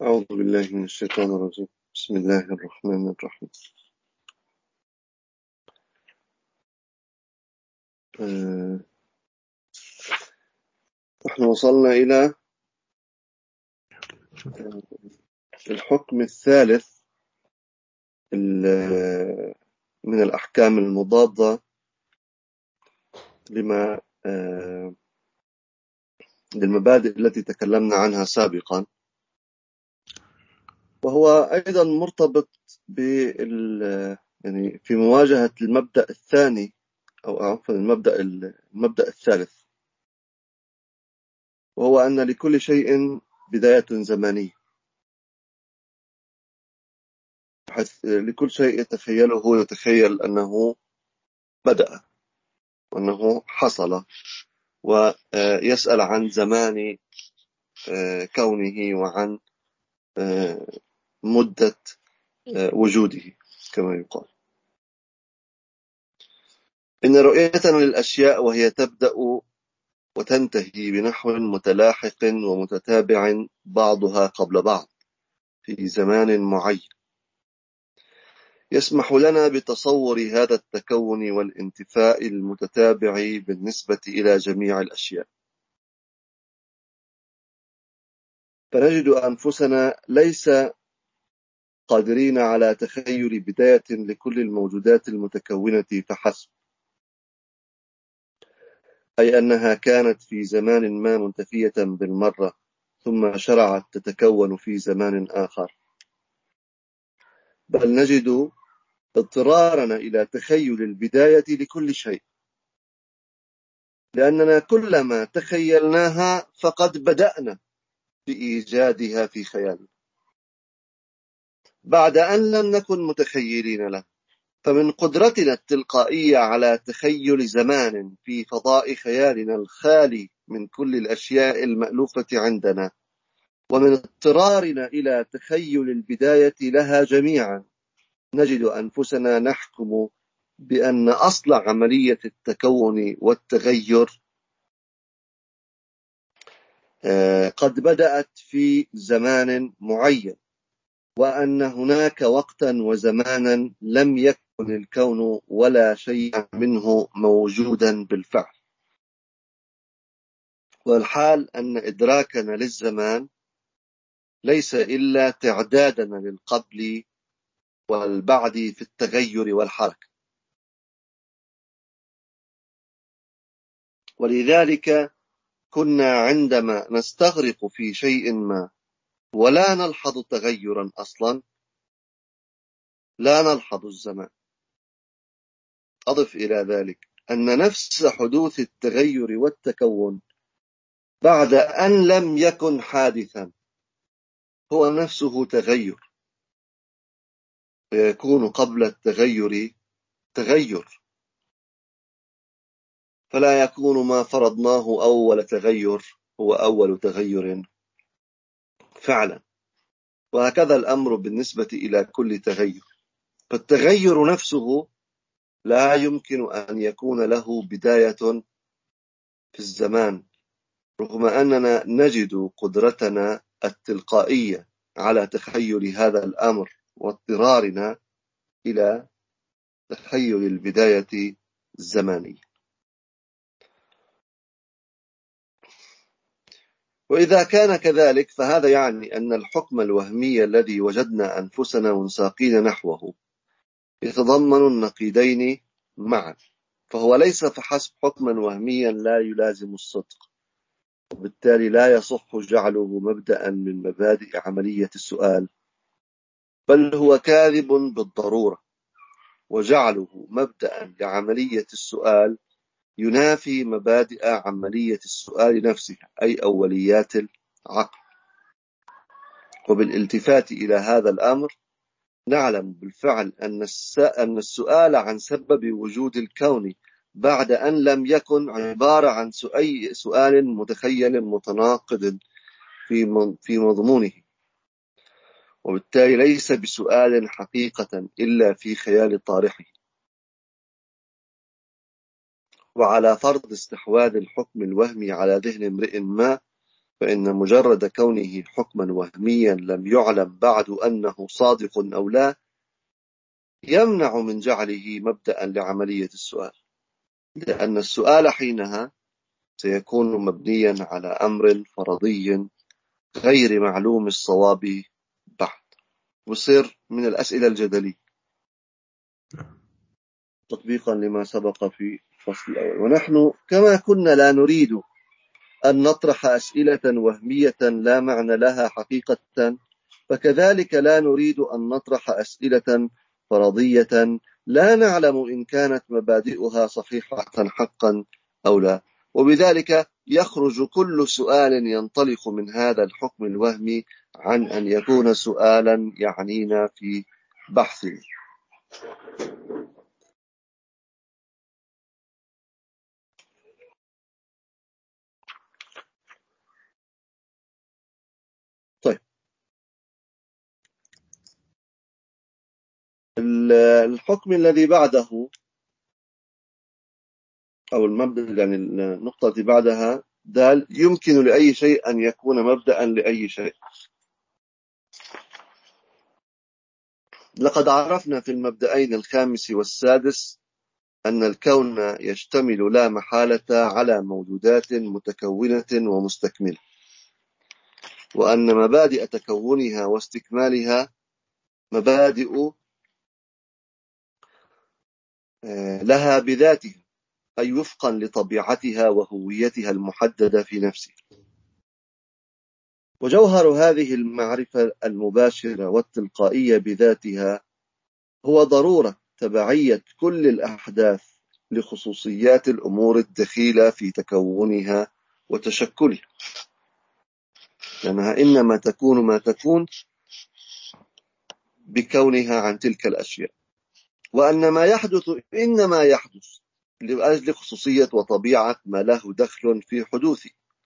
أعوذ بالله من الشيطان الرجيم. بسم الله الرحمن الرحيم. نحن وصلنا إلى الحكم الثالث من الأحكام المضادة للمبادئ التي تكلمنا عنها سابقا، وهو أيضا مرتبط يعني في مواجهة المبدأ الثاني أو عفوا المبدأ الثالث، وهو أن لكل شيء بداية زمنية، بحيث لكل شيء يتخيله يتخيل أنه بدأ وأنه حصل، ويسأل عن زمان كونه وعن مدة وجوده كما يقال. إن رؤيتنا للأشياء وهي تبدأ وتنتهي بنحو متلاحق ومتتابع بعضها قبل بعض في زمان معين يسمح لنا بتصور هذا التكون والانتفاء المتتابع بالنسبة إلى جميع الأشياء، فنجد أنفسنا ليس قادرين على تخيل بداية لكل الموجودات المتكونة فحسب، أي أنها كانت في زمان ما منتفية بالمرة ثم شرعت تتكون في زمان آخر، بل نجد اضطرارنا إلى تخيل البداية لكل شيء، لأننا كلما تخيلناها فقد بدأنا بإيجادها في خيالنا بعد أن لم نكن متخيلين له. فمن قدرتنا التلقائية على تخيل زمان في فضاء خيالنا الخالي من كل الأشياء المألوفة عندنا، ومن اضطرارنا إلى تخيل البداية لها جميعا، نجد أنفسنا نحكم بأن أصل عملية التكون والتغير قد بدأت في زمان معين، وأن هناك وقتا وزمانا لم يكن الكون ولا شيء منه موجودا بالفعل. والحال أن إدراكنا للزمان ليس إلا تعدادنا للقبل والبعد في التغير والحركة. ولذلك كنا عندما نستغرق في شيء ما ولا نلحظ تغيرا أصلا لا نلحظ الزمان. أضف إلى ذلك أن نفس حدوث التغير والتكون بعد أن لم يكن حادثا هو نفسه تغير، فيكون قبل التغير تغير، فلا يكون ما فرضناه أول تغير هو أول تغير فعلا. وهكذا الأمر بالنسبة إلى كل تغير، فالتغير نفسه لا يمكن أن يكون له بداية في الزمان، رغم أننا نجد قدرتنا التلقائية على تخيل هذا الأمر واضطرارنا إلى تخيل البداية الزمانية. وإذا كان كذلك فهذا يعني أن الحكم الوهمي الذي وجدنا أنفسنا منساقين نحوه يتضمن النقيضين معا، فهو ليس فحسب حكما وهميا لا يلازم الصدق، وبالتالي لا يصح جعله مبدأ من مبادئ عملية السؤال، بل هو كاذب بالضرورة، وجعله مبدأ لعملية السؤال ينافي مبادئ عملية السؤال نفسها، أي أوليات العقل. وبالالتفات إلى هذا الأمر نعلم بالفعل أن السؤال عن سبب وجود الكون بعد أن لم يكن عبارة عن سؤال متخيل متناقض في مضمونه، وبالتالي ليس بسؤال حقيقة إلا في خيال طارحه. وعلى فرض استحواذ الحكم الوهمي على ذهن امرئ ما، فإن مجرد كونه حكما وهميا لم يعلم بعد أنه صادق أو لا يمنع من جعله مبدأ لعملية السؤال، لأن السؤال حينها سيكون مبنيا على أمر فرضي غير معلوم الصواب بعد، ويصير من الأسئلة الجدلية تطبيقا لما سبق في الفصل الأول. ونحن كما كنا لا نريد أن نطرح أسئلة وهمية لا معنى لها حقيقة، فكذلك لا نريد أن نطرح أسئلة فرضية لا نعلم إن كانت مبادئها صحيحة حقا أو لا، وبذلك يخرج كل سؤال ينطلق من هذا الحكم الوهمي عن أن يكون سؤالا يعنينا في بحثه. طيب، الحكم الذي بعده أو المبدأ، يعني النقطة التي بعدها دال، يمكن لأي شيء أن يكون مبدأ لأي شيء. لقد عرفنا في المبدأين الخامس والسادس أن الكون يشتمل لا محالة على موجودات متكونة ومستكملة، وأن مبادئ تكونها واستكمالها مبادئ لها بذاتها، أي وفقا لطبيعتها وهويتها المحددة في نفسها. وجوهر هذه المعرفة المباشرة والتلقائية بذاتها هو ضرورة تبعية كل الأحداث لخصوصيات الأمور الدخيلة في تكونها وتشكلها، لأنها إنما تكون ما تكون بكونها عن تلك الأشياء، وأن ما يحدث إنما يحدث لأجل خصوصية وطبيعة ما له دخل في حدوثه،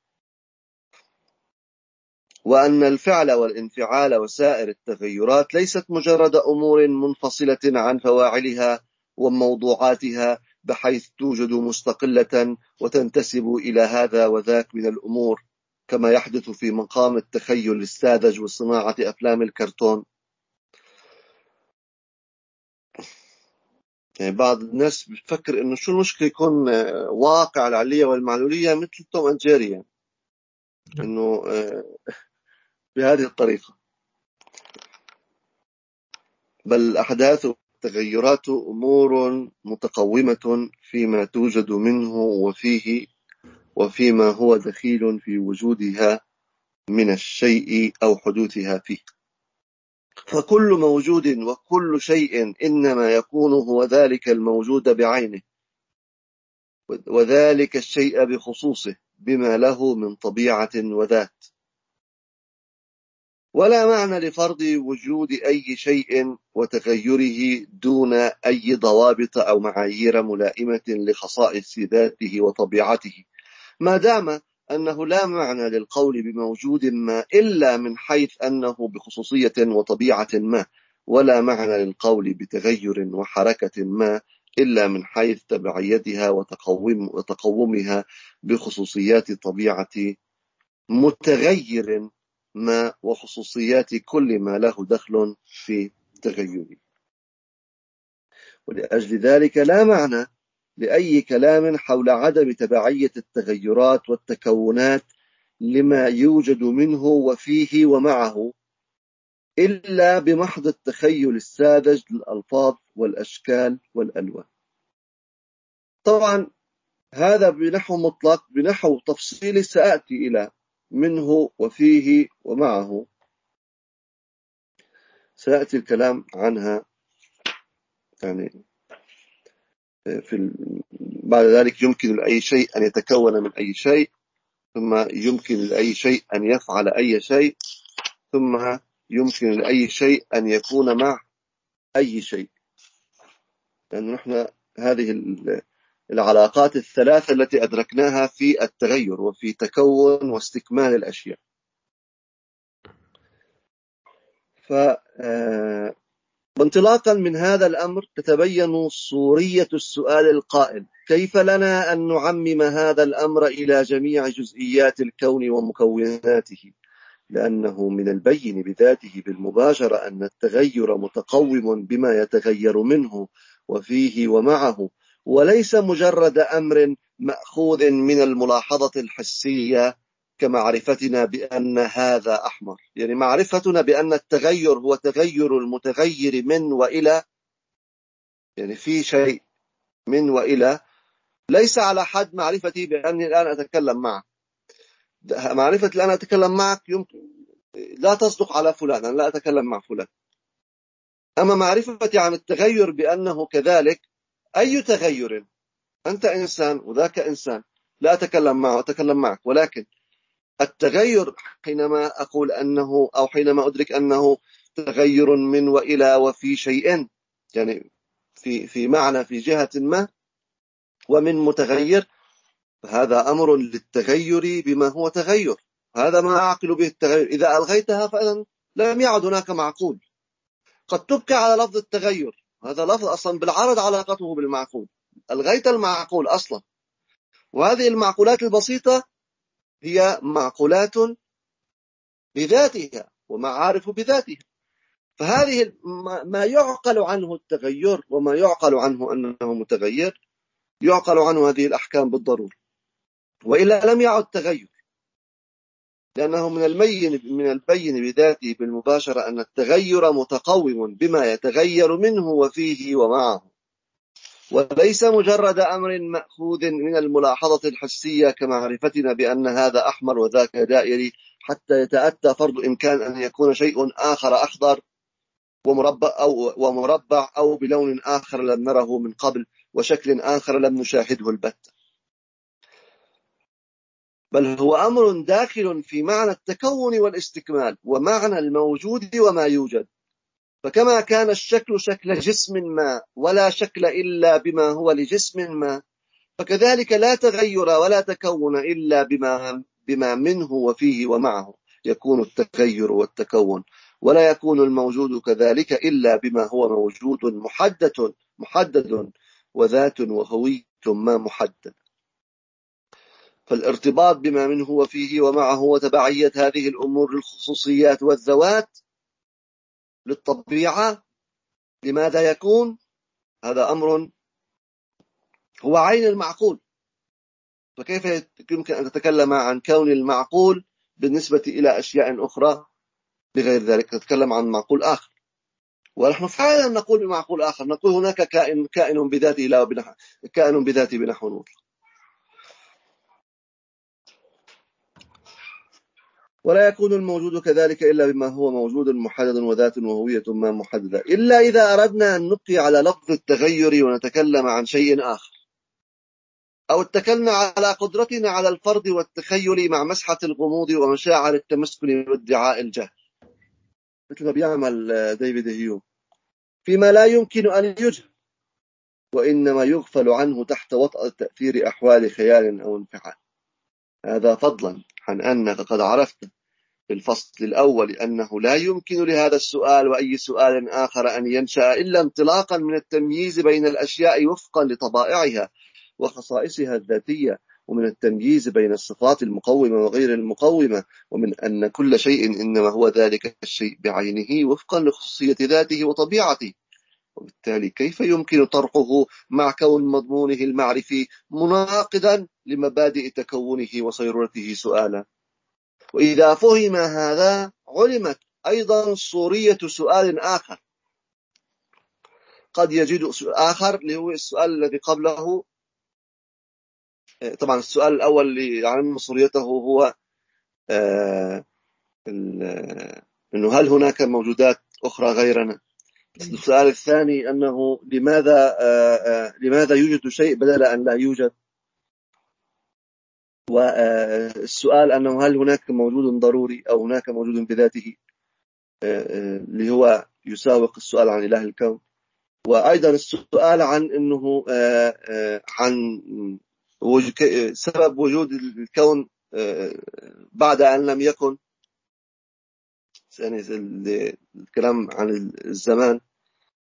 وأن الفعل والانفعال وسائر التغيرات ليست مجرد أمور منفصلة عن فواعلها وموضوعاتها بحيث توجد مستقلة وتنتسب إلى هذا وذاك من الأمور كما يحدث في مقام التخيل الساذج وصناعة أفلام الكرتون. يعني بعض الناس بيفكر إنه شو المشكلة يكون واقع العلية والمعلولية مثل توم أند جيري، يعني إنه بهذه الطريقة، بل الأحداث والتغيرات أمور متقومة فيما توجد منه وفيه وفيما هو دخيل في وجودها من الشيء أو حدوثها فيه، فكل موجود وكل شيء إنما يكون هو ذلك الموجود بعينه، وذلك الشيء بخصوصه بما له من طبيعة وذات. ولا معنى لفرض وجود أي شيء وتغيره دون أي ضوابط أو معايير ملائمة لخصائص ذاته وطبيعته، ما دام أنه لا معنى للقول بموجود ما إلا من حيث أنه بخصوصية وطبيعة ما، ولا معنى للقول بتغير وحركة ما إلا من حيث تبعيتها وتقومها بخصوصيات طبيعة متغير ما وخصوصيات كل ما له دخل في تغيره. ولأجل ذلك لا معنى لأي كلام حول عدم تبعية التغيرات والتكونات لما يوجد منه وفيه ومعه إلا بمحض التخيل الساذج للألفاظ والأشكال والألوان. طبعا هذا بنحو مطلق، بنحو تفصيلي سأأتي إلى منه وفيه ومعه، سيأتي الكلام عنها يعني بعد ذلك. يمكن لأي شيء أن يتكون من أي شيء، ثم يمكن لأي شيء أن يفعل أي شيء، ثم يمكن لأي شيء أن يكون مع أي شيء، لأن نحن هذه العلاقات الثلاثة التي أدركناها في التغير وفي تكون واستكمال الأشياء. وانطلاقا من هذا الأمر تتبين صورية السؤال القائل: كيف لنا أن نعمم هذا الأمر إلى جميع جزئيات الكون ومكوناته؟ لأنه من البين بذاته بالمباشرة أن التغير متقوم بما يتغير منه وفيه ومعه، وليس مجرد أمر مأخوذ من الملاحظة الحسية كمعرفتنا بأن هذا أحمر. يعني معرفتنا بأن التغير هو تغير المتغير من وإلى، يعني في شيء من وإلى، ليس على حد معرفتي بأني الآن أتكلم معك. معرفة الآن أتكلم معك يمكن لا تصدق على فلان، أنا لا أتكلم مع فلان. أما معرفتي عن التغير بأنه كذلك، أي تغير، أنت إنسان وذاك إنسان، لا أتكلم معه أتكلم معك، ولكن التغير حينما أقول أنه أو حينما أدرك أنه تغير من وإلى وفي شيء، يعني في معنى في جهة ما ومن متغير، فهذا أمر للتغير بما هو تغير. هذا ما أعقل به التغير. إذا ألغيتها فإذا لم يعد هناك معقول. قد تبكى على لفظ التغير، هذا لفظ أصلا بالعرض علاقته بالمعقول، ألغيت المعقول أصلا. وهذه المعقولات البسيطة هي معقولات بذاتها ومعارف بذاتها. فهذه ما يعقل عنه التغير وما يعقل عنه أنه متغير، يعقل عنه هذه الأحكام بالضرورة، وإلا لم يعد تغير. لأنه من البين بذاته بالمباشرة أن التغير متقوم بما يتغير منه وفيه ومعه، وليس مجرد أمر مأخوذ من الملاحظة الحسية كمعرفتنا بأن هذا أحمر وذاك دائري، حتى يتأتى فرض إمكان أن يكون شيء آخر أخضر ومربع أو بلون آخر لم نره من قبل وشكل آخر لم نشاهده البتة، بل هو أمر داخل في معنى التكون والاستكمال ومعنى الموجود وما يوجد. فكما كان الشكل شكل جسم ما ولا شكل إلا بما هو لجسم ما، فكذلك لا تغير ولا تكون إلا بما منه وفيه ومعه يكون التغير والتكون، ولا يكون الموجود كذلك إلا بما هو موجود محدد وذات وهوية ما محدد. فالارتباط بما منه وفيه ومعه وتبعية هذه الأمور الخصوصيات والذوات للطبيعة لماذا يكون؟ هذا أمر هو عين المعقول. فكيف يمكن أن تتكلم عن كون المعقول بالنسبة إلى أشياء أخرى بغير ذلك؟ نتكلم عن معقول آخر، ونحن فعلا نقول بمعقول آخر، نقول هناك كائن بذاته لا كائن بذاته بنحو نور. ولا يكون الموجود كذلك إلا بما هو موجود محدد وذات وهوية ما محددة، إلا إذا أردنا أن نبقي على لفظ التغير ونتكلم عن شيء آخر، أو اتكلنا على قدرتنا على الفرض والتخيل مع مسحة الغموض ومشاعر التمسكن وادعاء الجهل، مثل ما بيعمل ديفيد هيوم فيما لا يمكن أن يجهل، وإنما يغفل عنه تحت وطأة تأثير أحوال خيال أو انفعال. هذا فضلا عن أنك قد عرفت في الفصل الأول أنه لا يمكن لهذا السؤال وأي سؤال آخر أن ينشأ إلا انطلاقا من التمييز بين الأشياء وفقا لطبائعها وخصائصها الذاتية، ومن التمييز بين الصفات المقومة وغير المقومة، ومن أن كل شيء إنما هو ذلك الشيء بعينه وفقا لخصوصية ذاته وطبيعته. وبالتالي كيف يمكن طرحه مع كون مضمونه المعرفي مناقضا لمبادئ تكونه وصيرورته سؤالا؟ وإذا فهم هذا علمت أيضا صورية سؤال آخر قد يجد سؤال آخر اللي هو السؤال الذي قبله. طبعا السؤال الأول اللي يعلم صوريته هو أنه هل هناك موجودات أخرى غيرنا؟ السؤال الثاني أنه لماذا يوجد شيء بدل أن لا يوجد؟ والسؤال أنه هل هناك موجود ضروري أو هناك موجود بذاته، اللي هو يساوق السؤال عن إله الكون. وأيضا السؤال عن أنه عن سبب وجود الكون بعد أن لم يكن، يعني الكلام عن الزمان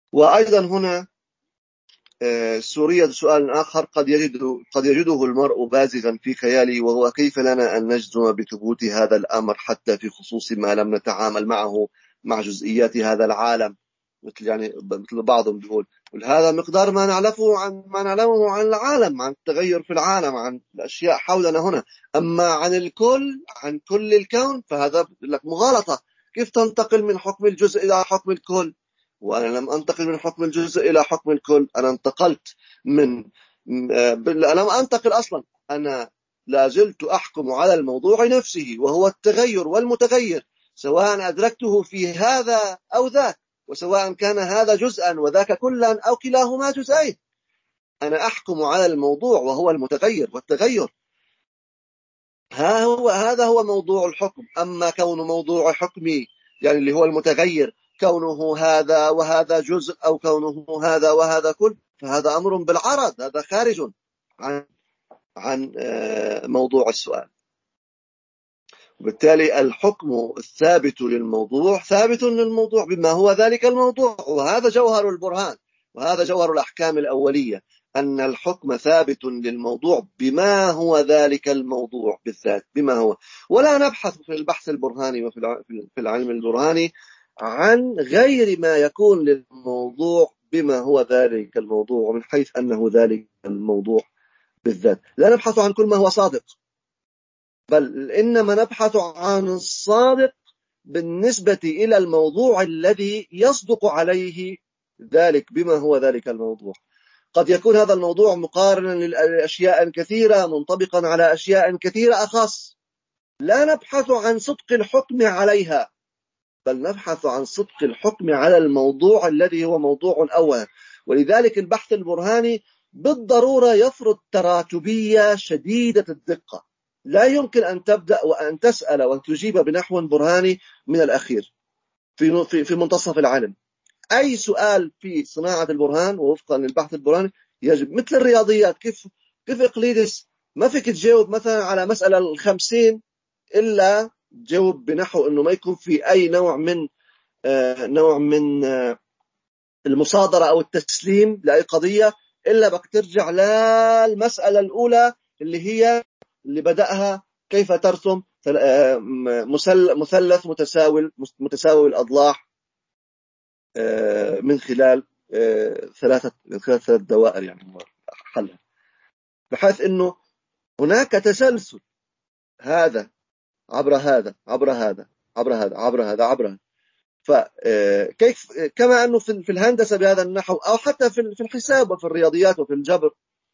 وأيضا هنا سورية سؤال آخر قد يجده المرء بازغا في خياله، وهو كيف لنا أن نجزم بثبوت هذا الأمر حتى في خصوص ما لم نتعامل معه مع جزئيات هذا العالم. مثل بعضهم بيقول هذا مقدار ما نعلمه عن العالم، عن التغير في العالم، عن الأشياء حولنا هنا. أما عن الكل، عن كل الكون، فهذا لك مغالطة. كيف تنتقل من حكم الجزء إلى حكم الكل؟ وأنا لم أنتقل من حكم الجزء إلى حكم الكل، أنا انتقلت من لم أنتقل أصلا، أنا لا زلت أحكم على الموضوع نفسه، وهو التغير والمتغير، سواء أدركته في هذا أو ذاك، وسواء كان هذا جزءا وذاك كلا أو كلاهما جزئين. أنا أحكم على الموضوع وهو المتغير والتغير. هذا هو موضوع الحكم. أما كون موضوع حكمي يعني اللي هو المتغير كونه هذا وهذا جزء، أو كونه هذا وهذا كل، فهذا أمر بالعرض، هذا خارج عن موضوع السؤال. وبالتالي الحكم الثابت للموضوع ثابت للموضوع بما هو ذلك الموضوع، وهذا جوهر البرهان، وهذا جوهر الأحكام الأولية، أن الحكم ثابت للموضوع بما هو ذلك الموضوع بالذات، بما هو. ولا نبحث في البحث البرهاني وفي العلم البرهاني عن غير ما يكون للموضوع بما هو ذلك الموضوع، من حيث أنه ذلك الموضوع بالذات. لا نبحث عن كل ما هو صادق، بل إنما نبحث عن الصادق بالنسبة إلى الموضوع الذي يصدق عليه ذلك بما هو ذلك الموضوع. قد يكون هذا الموضوع مقارنا لأشياء كثيرة، منطبقا على أشياء كثيرة أخص. لا نبحث عن صدق الحكم عليها، بل نبحث عن صدق الحكم على الموضوع الذي هو موضوع أول. ولذلك البحث البرهاني بالضرورة يفرض تراتبية شديدة الدقة. لا يمكن أن تبدأ وأن تسأل وأن تجيب بنحو برهاني من الأخير في منتصف العلم. أي سؤال في صناعة البرهان ووفقا للبحث البرهاني يجب، مثل الرياضيات، كيف إقليدس ما فيك تجاوب مثلا على مسألة 50 إلا تجاوب بنحو أنه ما يكون في أي نوع من المصادرة أو التسليم لأي قضية، إلا بك ترجع للمسألة الأولى اللي بدأها كيف ترسم مثلث متساوي الأضلاع من خلال ثلاث دوائر، يعني حلها، بحيث أنه هناك تسلسل، هذا عبر هذا عبر هذا عبر هذا عبر هذا عبر هذا. فكيف كما أنه في الهندسة بهذا النحو، أو حتى في الحساب وفي الرياضيات وفي الجبر،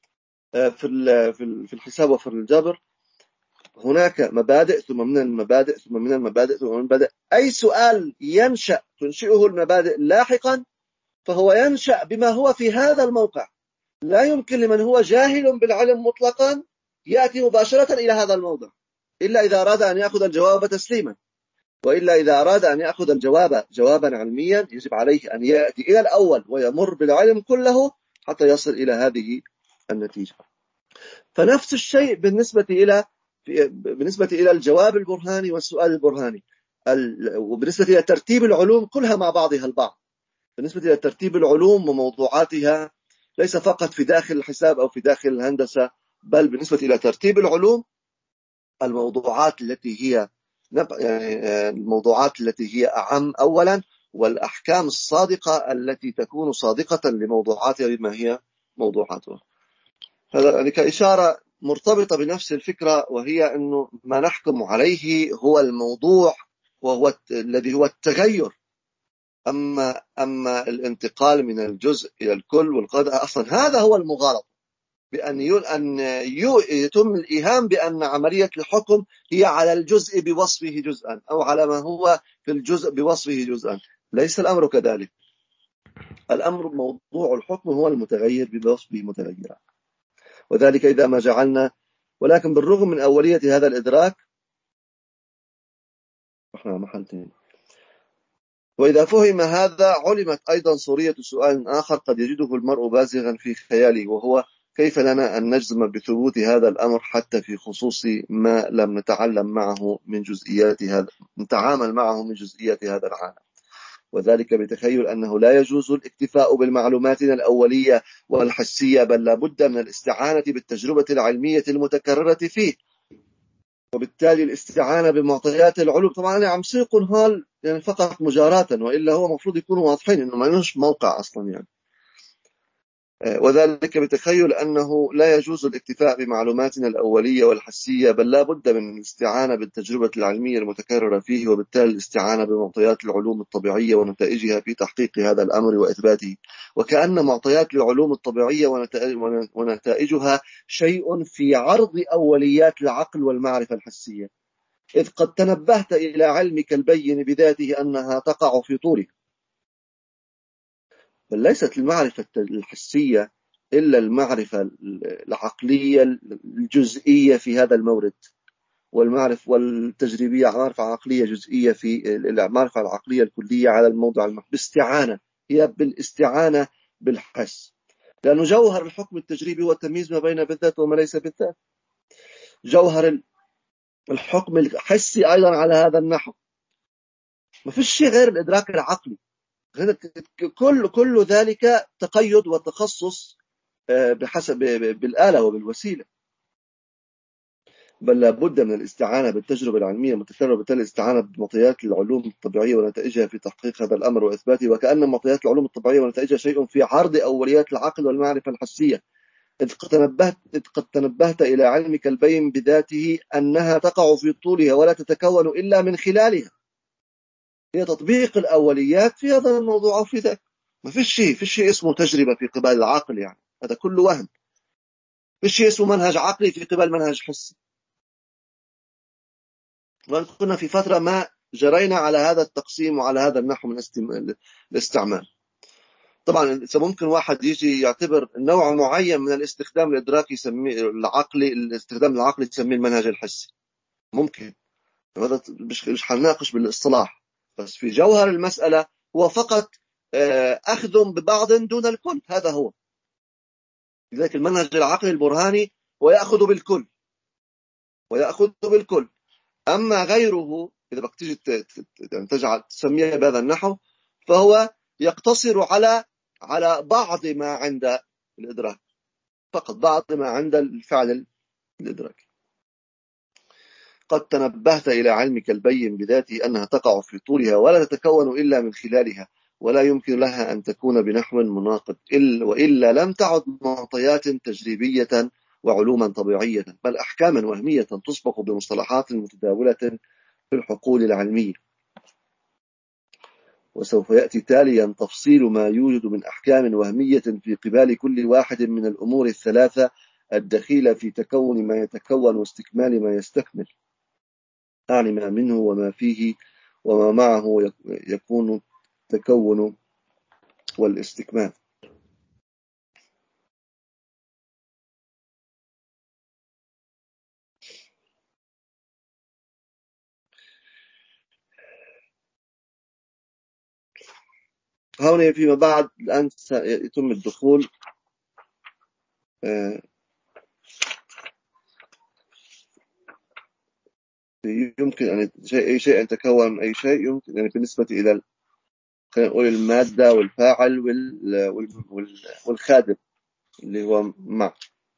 في الحساب وفي الجبر هناك مبادئ ثم من المبادئ ثم من المبادئ ثم من المبادئ. أي سؤال تنشئه المبادئ لاحقا فهو ينشأ بما هو في هذا الموقع. لا يمكن لمن هو جاهل بالعلم مطلقا يأتي مباشرة إلى هذا الموضع، إلا إذا أراد أن يأخذ الجواب تسليما. وإلا إذا أراد أن يأخذ الجواب جوابا علميا يجب عليه أن يأتي إلى الأول ويمر بالعلم كله حتى يصل إلى هذه النتيجة. فنفس الشيء بالنسبة إلى الجواب البرهاني والسؤال البرهاني، وبالنسبة إلى ترتيب العلوم كلها مع بعضها البعض. بالنسبة إلى ترتيب العلوم وموضوعاتها ليس فقط في داخل الحساب أو في داخل الهندسة، بل بالنسبة إلى ترتيب العلوم الموضوعات التي هي أعم أولا، والأحكام الصادقة التي تكون صادقة لموضوعاتها بما هي موضوعاتها. هذا يعني كإشارة مرتبطة بنفس الفكرة، وهي أنه ما نحكم عليه هو الموضوع، وهو الذي هو التغير. أما الانتقال من الجزء إلى الكل والقضاء أصلا هذا هو المغالطة، بأن يتم الإيهام بأن عملية الحكم هي على الجزء بوصفه جزءا، أو على ما هو في الجزء بوصفه جزءا. ليس الأمر كذلك. الأمر موضوع الحكم هو المتغير بوصفه متغيرا، وذلك إذا ما جعلنا. ولكن بالرغم من أولية هذا الإدراك، احنا محلتين، وإذا فهم هذا علمت أيضا صورية سؤال آخر قد يجده المرء بازغا في خياله، وهو كيف لنا أن نجزم بثبوت هذا الأمر حتى في خصوص ما لم نتعامل معه من جزئيات هذا العالم. وذلك بتخيل أنه لا يجوز الاكتفاء بالمعلوماتنا الأولية والحسية، بل لا بد من الاستعانة بالتجربة العلمية المتكررة فيه، وبالتالي الاستعانة بمعطيات العلوم. طبعا أنا عم سيقن هال يعني فقط مجاراة، وإلا هو مفروض يكونوا واضحين إنه ما لهش موقع أصلا يعني. وذلك بتخيل أنه لا يجوز الاكتفاء بمعلوماتنا الأولية والحسية، بل لا بد من الاستعانة بالتجربة العلمية المتكررة فيه، وبالتالي الاستعانة بمعطيات العلوم الطبيعية ونتائجها في تحقيق هذا الأمر وإثباته. وكأن معطيات العلوم الطبيعية ونتائجها شيء في عرض أوليات العقل والمعرفة الحسية، إذ قد تنبهت إلى علمك البين بذاته أنها تقع في طوره. بل ليست المعرفة الحسية إلا المعرفة العقلية الجزئية في هذا المورد، والمعرفة والتجريبية معرفة عقلية جزئية في المعرفة العقلية الكلية على الموضع باستعانة، هي بالاستعانة بالحس. لأنه جوهر الحكم التجريبي هو التمييز ما بين بالذات وما ليس بالذات. جوهر الحكم الحسي أيضا على هذا النحو ما فيش شيء غير الإدراك العقلي. كل ذلك تقيد وتخصص بحسب بالآلة وبالوسيلة. بل لابد من الاستعانة بالتجربة العلمية المتكررة، وبالتالي الاستعانة بمعطيات العلوم الطبيعية ونتائجها في تحقيق هذا الأمر وإثباته. وكأن معطيات العلوم الطبيعية ونتائجها شيء في عرض أوليات العقل والمعرفة الحسية، إذ قد تنبهت إلى علمك البين بذاته أنها تقع في طولها ولا تتكون إلا من خلالها. هي تطبيق الأوليات في هذا الموضوع أو في ذاك. ما فيش شيء اسمه تجربة في قبال العقل، يعني هذا كله وهم. فيش شيء اسمه منهج عقلي في قبال منهج حسي. وكنا في فترة ما جرينا على هذا التقسيم وعلى هذا النحو من الاستعمال. طبعا ممكن واحد يجي يعتبر نوع معين من الاستخدام الإدراكي يسميه العقلي، الاستخدام العقلي تسميه المنهج الحسي، ممكن. هذا مش حنناقش بالاصطلاح، بس في جوهر المسألة هو فقط أخذ ببعض دون الكل. هذا هو. لذلك المنهج العقلي البرهاني ويأخذ بالكل، ويأخذ بالكل. أما غيره إذا بدك تيجي تجعل تسميه بهذا النحو، فهو يقتصر على بعض ما عند الإدراك، فقط بعض ما عند الفعل الإدراكي. قد تنبهت إلى علمك البين بذاته أنها تقع في طولها ولا تتكون إلا من خلالها، ولا يمكن لها أن تكون بنحو مناقض وإلا لم تعد معطيات تجريبية وعلوما طبيعية، بل أحكاما وهمية تسبق بمصطلحات متداولة في الحقول العلمية. وسوف يأتي تاليا تفصيل ما يوجد من أحكام وهمية في قبال كل واحد من الأمور الثلاثة الدخيلة في تكون ما يتكون واستكمال ما يستكمل، أعني ما منه وما فيه وما معه يكون التكون والاستكمال. هنا فيما بعد الآن سيتم الدخول يمكن أن أي شيء أن يتكون أي شيء، يمكن يعني بالنسبة إلى خلينا نقول المادة والفاعل والخادم اللي هو مع.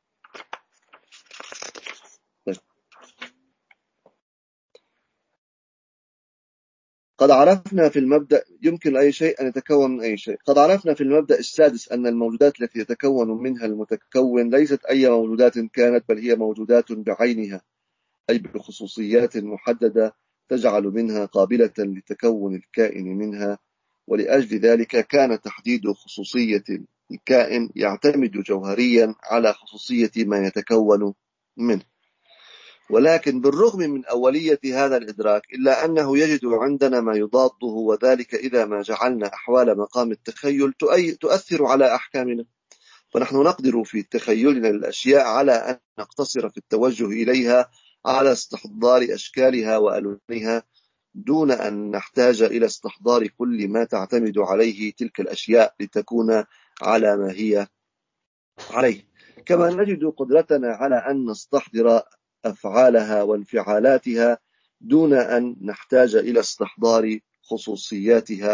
قد عرفنا في المبدأ يمكن أي شيء أن يتكون من أي شيء. قد عرفنا في المبدأ السادس أن الموجودات التي يتكون منها المتكون ليست أي موجودات كانت، بل هي موجودات بعينها، أي بخصوصيات محددة تجعل منها قابلة لتكون الكائن منها. ولأجل ذلك كان تحديد خصوصية الكائن يعتمد جوهريا على خصوصية ما يتكون منه. ولكن بالرغم من أولية هذا الإدراك إلا أنه يجد عندنا ما يضاده، وذلك إذا ما جعلنا أحوال مقام التخيل تؤثر على أحكامنا. فنحن نقدر في تخيلنا للأشياء على أن نقتصر في التوجه إليها على استحضار أشكالها وألوانها، دون أن نحتاج إلى استحضار كل ما تعتمد عليه تلك الأشياء لتكون على ما هي عليه. كما نجد قدرتنا على أن نستحضر أفعالها وانفعالاتها دون أن نحتاج إلى استحضار خصوصياتها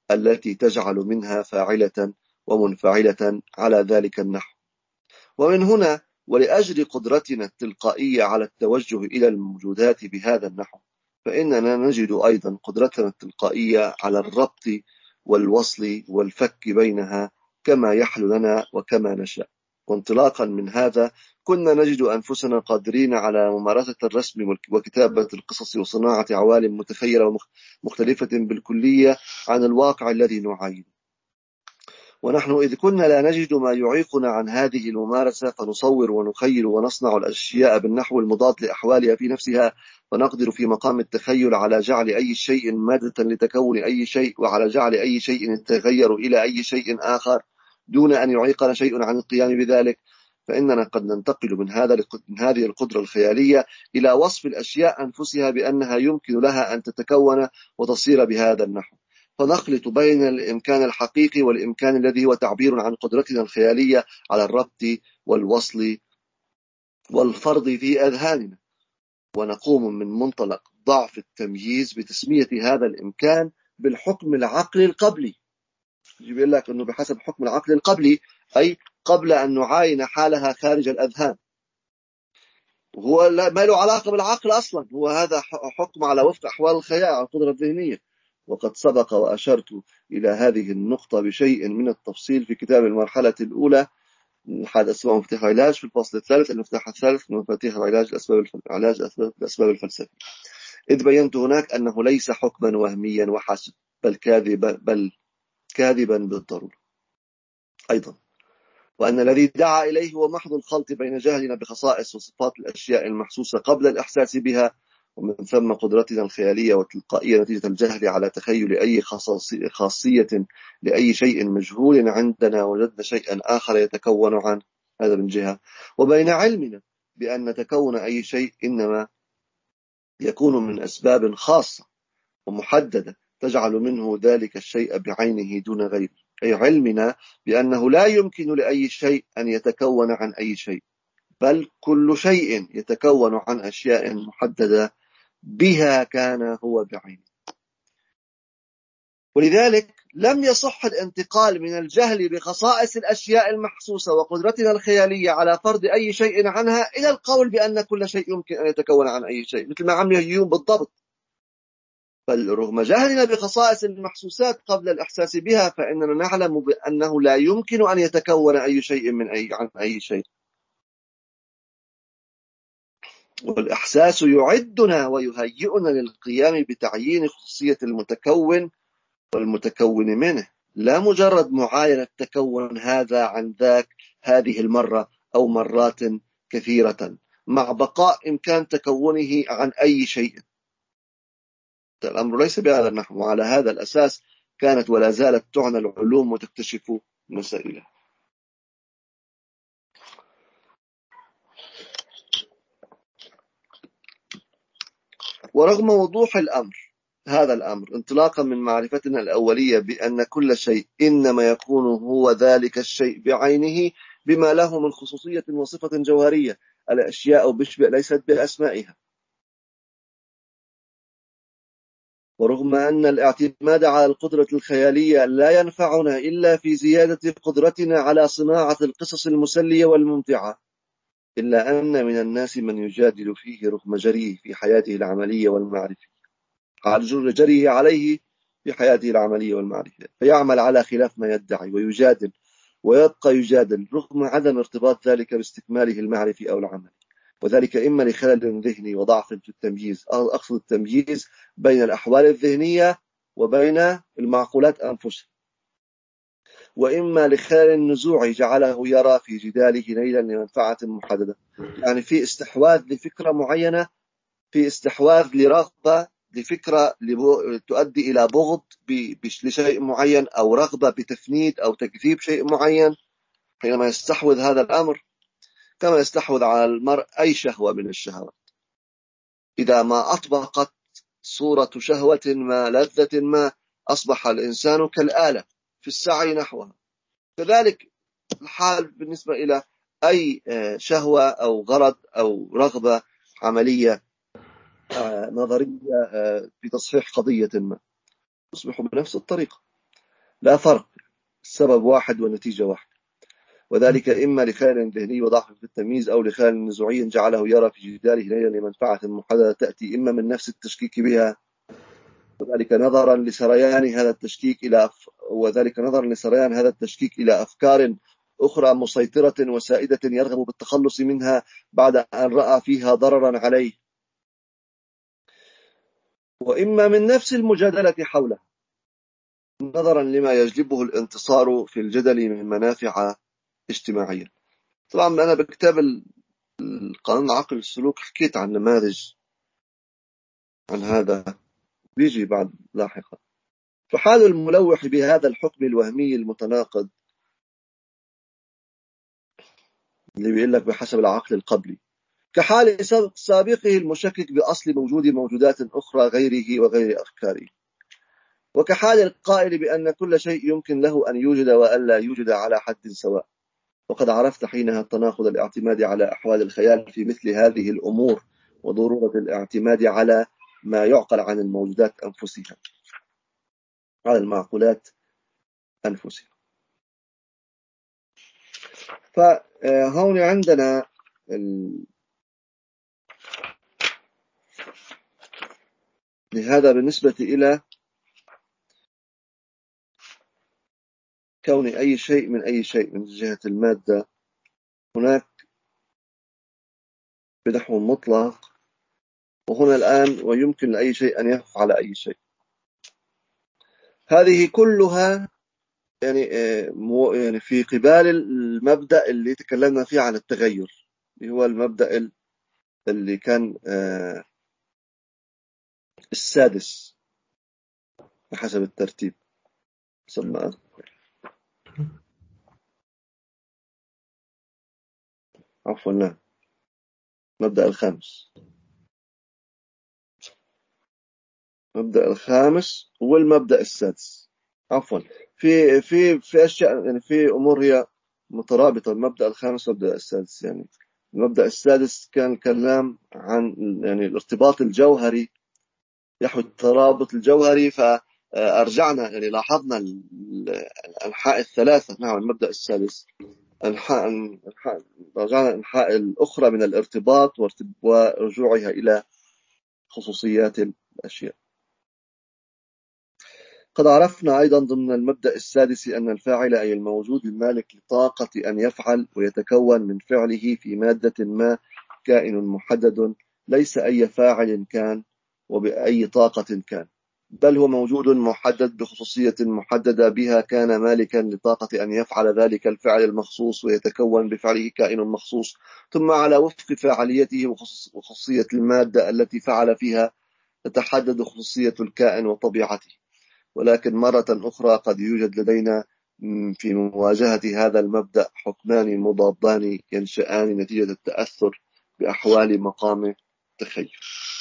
التي تجعل منها فاعلة ومنفعلة على ذلك النحو. ومن هنا ولأجل قدرتنا التلقائية على التوجه إلى الموجودات بهذا النحو، فإننا نجد أيضا قدرتنا التلقائية على الربط والوصل والفك بينها كما يحل لنا وكما نشاء. وانطلاقا من هذا كنا نجد أنفسنا قادرين على ممارسة الرسم وكتابة القصص وصناعة عوالم متخيلة ومختلفة بالكلية عن الواقع الذي نعاينه. ونحن إذ كنا لا نجد ما يعيقنا عن هذه الممارسة فنصور ونخيل ونصنع الأشياء بالنحو المضاد لأحوالها في نفسها، فنقدر في مقام التخيل على جعل أي شيء مادة لتكون أي شيء، وعلى جعل أي شيء يتغير إلى أي شيء آخر دون أن يعيقنا شيء عن القيام بذلك. فإننا قد ننتقل من هذه القدرة الخيالية إلى وصف الأشياء أنفسها بأنها يمكن لها أن تتكون وتصير بهذا النحو، فنخلط بين الإمكان الحقيقي والإمكان الذي هو تعبير عن قدرتنا الخيالية على الربط والوصل والفرض في أذهاننا، ونقوم من منطلق ضعف التمييز بتسمية هذا الإمكان بالحكم العقلي القبلي. يقول لك أنه بحسب حكم العقل القبلي، أي قبل أن نعاين حالها خارج الأذهان، وهو ما له علاقة بالعقل أصلا، هو هذا حكم على وفق أحوال الخيال على القدرة الذهنية. وقد سبق وأشرت إلى هذه النقطة بشيء من التفصيل في كتاب المرحلة الأولى هذا اسمه مفتاح العلاج في الفصل الثالث، المفتاح الثالث من مفاتيح العلاج الأسباب الفلسفية، إذ بينت هناك أنه ليس حكما وهميا وحسب، بل كاذبا بالضرورة أيضا، وأن الذي دعا إليه هو محض الخلط بين جهلنا بخصائص وصفات الأشياء المحسوسة قبل الإحساس بها، ومن ثم قدرتنا الخيالية والتلقائية نتيجة الجهل على تخيل أي خاصية لأي شيء مجهول عندنا وجدنا شيئا آخر يتكون عنه، هذا من جهة. وبين علمنا بأن تكون أي شيء إنما يكون من أسباب خاصة ومحددة تجعل منه ذلك الشيء بعينه دون غيره، أي علمنا بأنه لا يمكن لأي شيء أن يتكون عن أي شيء، بل كل شيء يتكون عن أشياء محددة بها كان هو بعينه. ولذلك لم يصح الانتقال من الجهل بخصائص الأشياء المحسوسة وقدرتنا الخيالية على فرض أي شيء عنها إلى القول بأن كل شيء يمكن أن يتكون عن أي شيء، مثل ما عمل هيوم بالضبط. بل رغم جهلنا بخصائص المحسوسات قبل الإحساس بها، فإننا نعلم بأنه لا يمكن أن يتكون أي شيء عن أي شيء، والإحساس يعدنا ويهيئنا للقيام بتعيين خصوصية المتكون والمتكون منه، لا مجرد معاينة تكون هذا عن ذاك هذه المرة أو مرات كثيرة، مع بقاء إمكان تكونه عن أي شيء. الأمر ليس بهذا النحو، وعلى هذا الأساس كانت ولا زالت تعنى العلوم وتكتشف مسائلها. ورغم وضوح هذا الأمر انطلاقا من معرفتنا الأولية بأن كل شيء إنما يكون هو ذلك الشيء بعينه بما له من خصوصية وصفة جوهرية، الأشياء ليست بأسمائها، ورغم أن الاعتماد على القدرة الخيالية لا ينفعنا إلا في زيادة قدرتنا على صناعة القصص المسلية والممتعة، إلا أن من الناس من يجادل فيه رغم جريه في حياته العملية والمعرفية، على جريه عليه في حياته العملية والمعرفية، فيعمل على خلاف ما يدعي ويجادل ويبقى يجادل رغم عدم ارتباط ذلك باستكماله المعرفي أو العملي، وذلك إما لخلل ذهني وضعف في التمييز، أقصد التمييز بين الأحوال الذهنية وبين المعقولات أنفسها، وإما لخلل النزوع جعله يرى في جداله نيلا لمنفعة محددة، يعني في استحواذ لفكرة معينة، في استحواذ لرغبة لفكرة تؤدي إلى بغض لشيء معين، أو رغبة بتفنيد أو تكذيب شيء معين. حينما يستحوذ هذا الأمر كما يستحوذ على المرء أي شهوة من الشهوات، إذا ما أطبقت صورة شهوة ما لذة ما أصبح الإنسان كالآلة في السعي نحوها. كذلك الحال بالنسبة إلى أي شهوة أو غرض أو رغبة عملية نظرية في تصحيح قضية ما تصبح بنفس الطريقة. لا فرق، السبب واحد والنتيجة واحد، وذلك إما لخلل ذهني وضعف في التمييز، أو لخلل نزوعي جعله يرى في جداله ليلا لمنفعة محددة تأتي إما من نفس التشكيك بها، وذلك نظرا لسريان هذا التشكيك إلى أفكار أخرى مسيطرة وسائدة يرغب بالتخلص منها بعد أن رأى فيها ضررا عليه، وإما من نفس المجادلة حوله نظرا لما يجلبه الانتصار في الجدل من منافع اجتماعية. طبعا أنا بكتاب القانون العقل السلوك حكيت عن نماذج عن هذا، بيجي بعد لاحقا. فحال الملوح بهذا الحكم الوهمي المتناقض اللي بيقول لك بحسب العقل القبلي كحال سابقه المشكك بأصل وجود موجودات أخرى غيره وغير أفكاره، وكحال القائل بأن كل شيء يمكن له أن يوجد وأن لا يوجد على حد سواء. وقد عرفت حينها التناقض الاعتماد على أحوال الخيال في مثل هذه الأمور، وضرورة الاعتماد على ما يعقل عن الموجودات أنفسها، على المعقولات أنفسها. فهون عندنا لهذا بالنسبة إلى كون أي شيء من جهة المادة هناك بنحو مطلق، وهنا الآن ويمكن لأي شيء أن يفعل أي شيء. هذه كلها يعني في قبال المبدأ اللي تكلمنا فيه عن التغير، اللي هو المبدأ اللي كان السادس بحسب الترتيب. عفوا لا، المبدأ الخامس، المبدأ الخامس والمبدأ السادس. عفوا، في أشياء يعني في أمور هي مترابطة، المبدأ الخامس والمبدأ السادس. يعني المبدأ السادس كان كلام عن يعني الارتباط الجوهري، يحوي الترابط الجوهري، فأرجعنا يعني لاحظنا الأنحاء الثلاثة. نعم، المبدأ السادس رجعنا الأنحاء الأخرى من الارتباط ورجوعها إلى خصوصيات الأشياء. قد عرفنا أيضا ضمن المبدأ السادس أن الفاعل أي الموجود المالك لطاقة أن يفعل ويتكون من فعله في مادة ما كائن محدد، ليس أي فاعل كان وبأي طاقة كان، بل هو موجود محدد بخصوصية محددة بها كان مالكا لطاقة أن يفعل ذلك الفعل المخصوص ويتكون بفعله كائن مخصوص، ثم على وفق فاعليته وخصوصية المادة التي فعل فيها تتحدد خصوصية الكائن وطبيعته. ولكن مرة أخرى قد يوجد لدينا في مواجهة هذا المبدأ حكمان مضادان ينشآن نتيجة التأثر بأحوال مقام التخيل.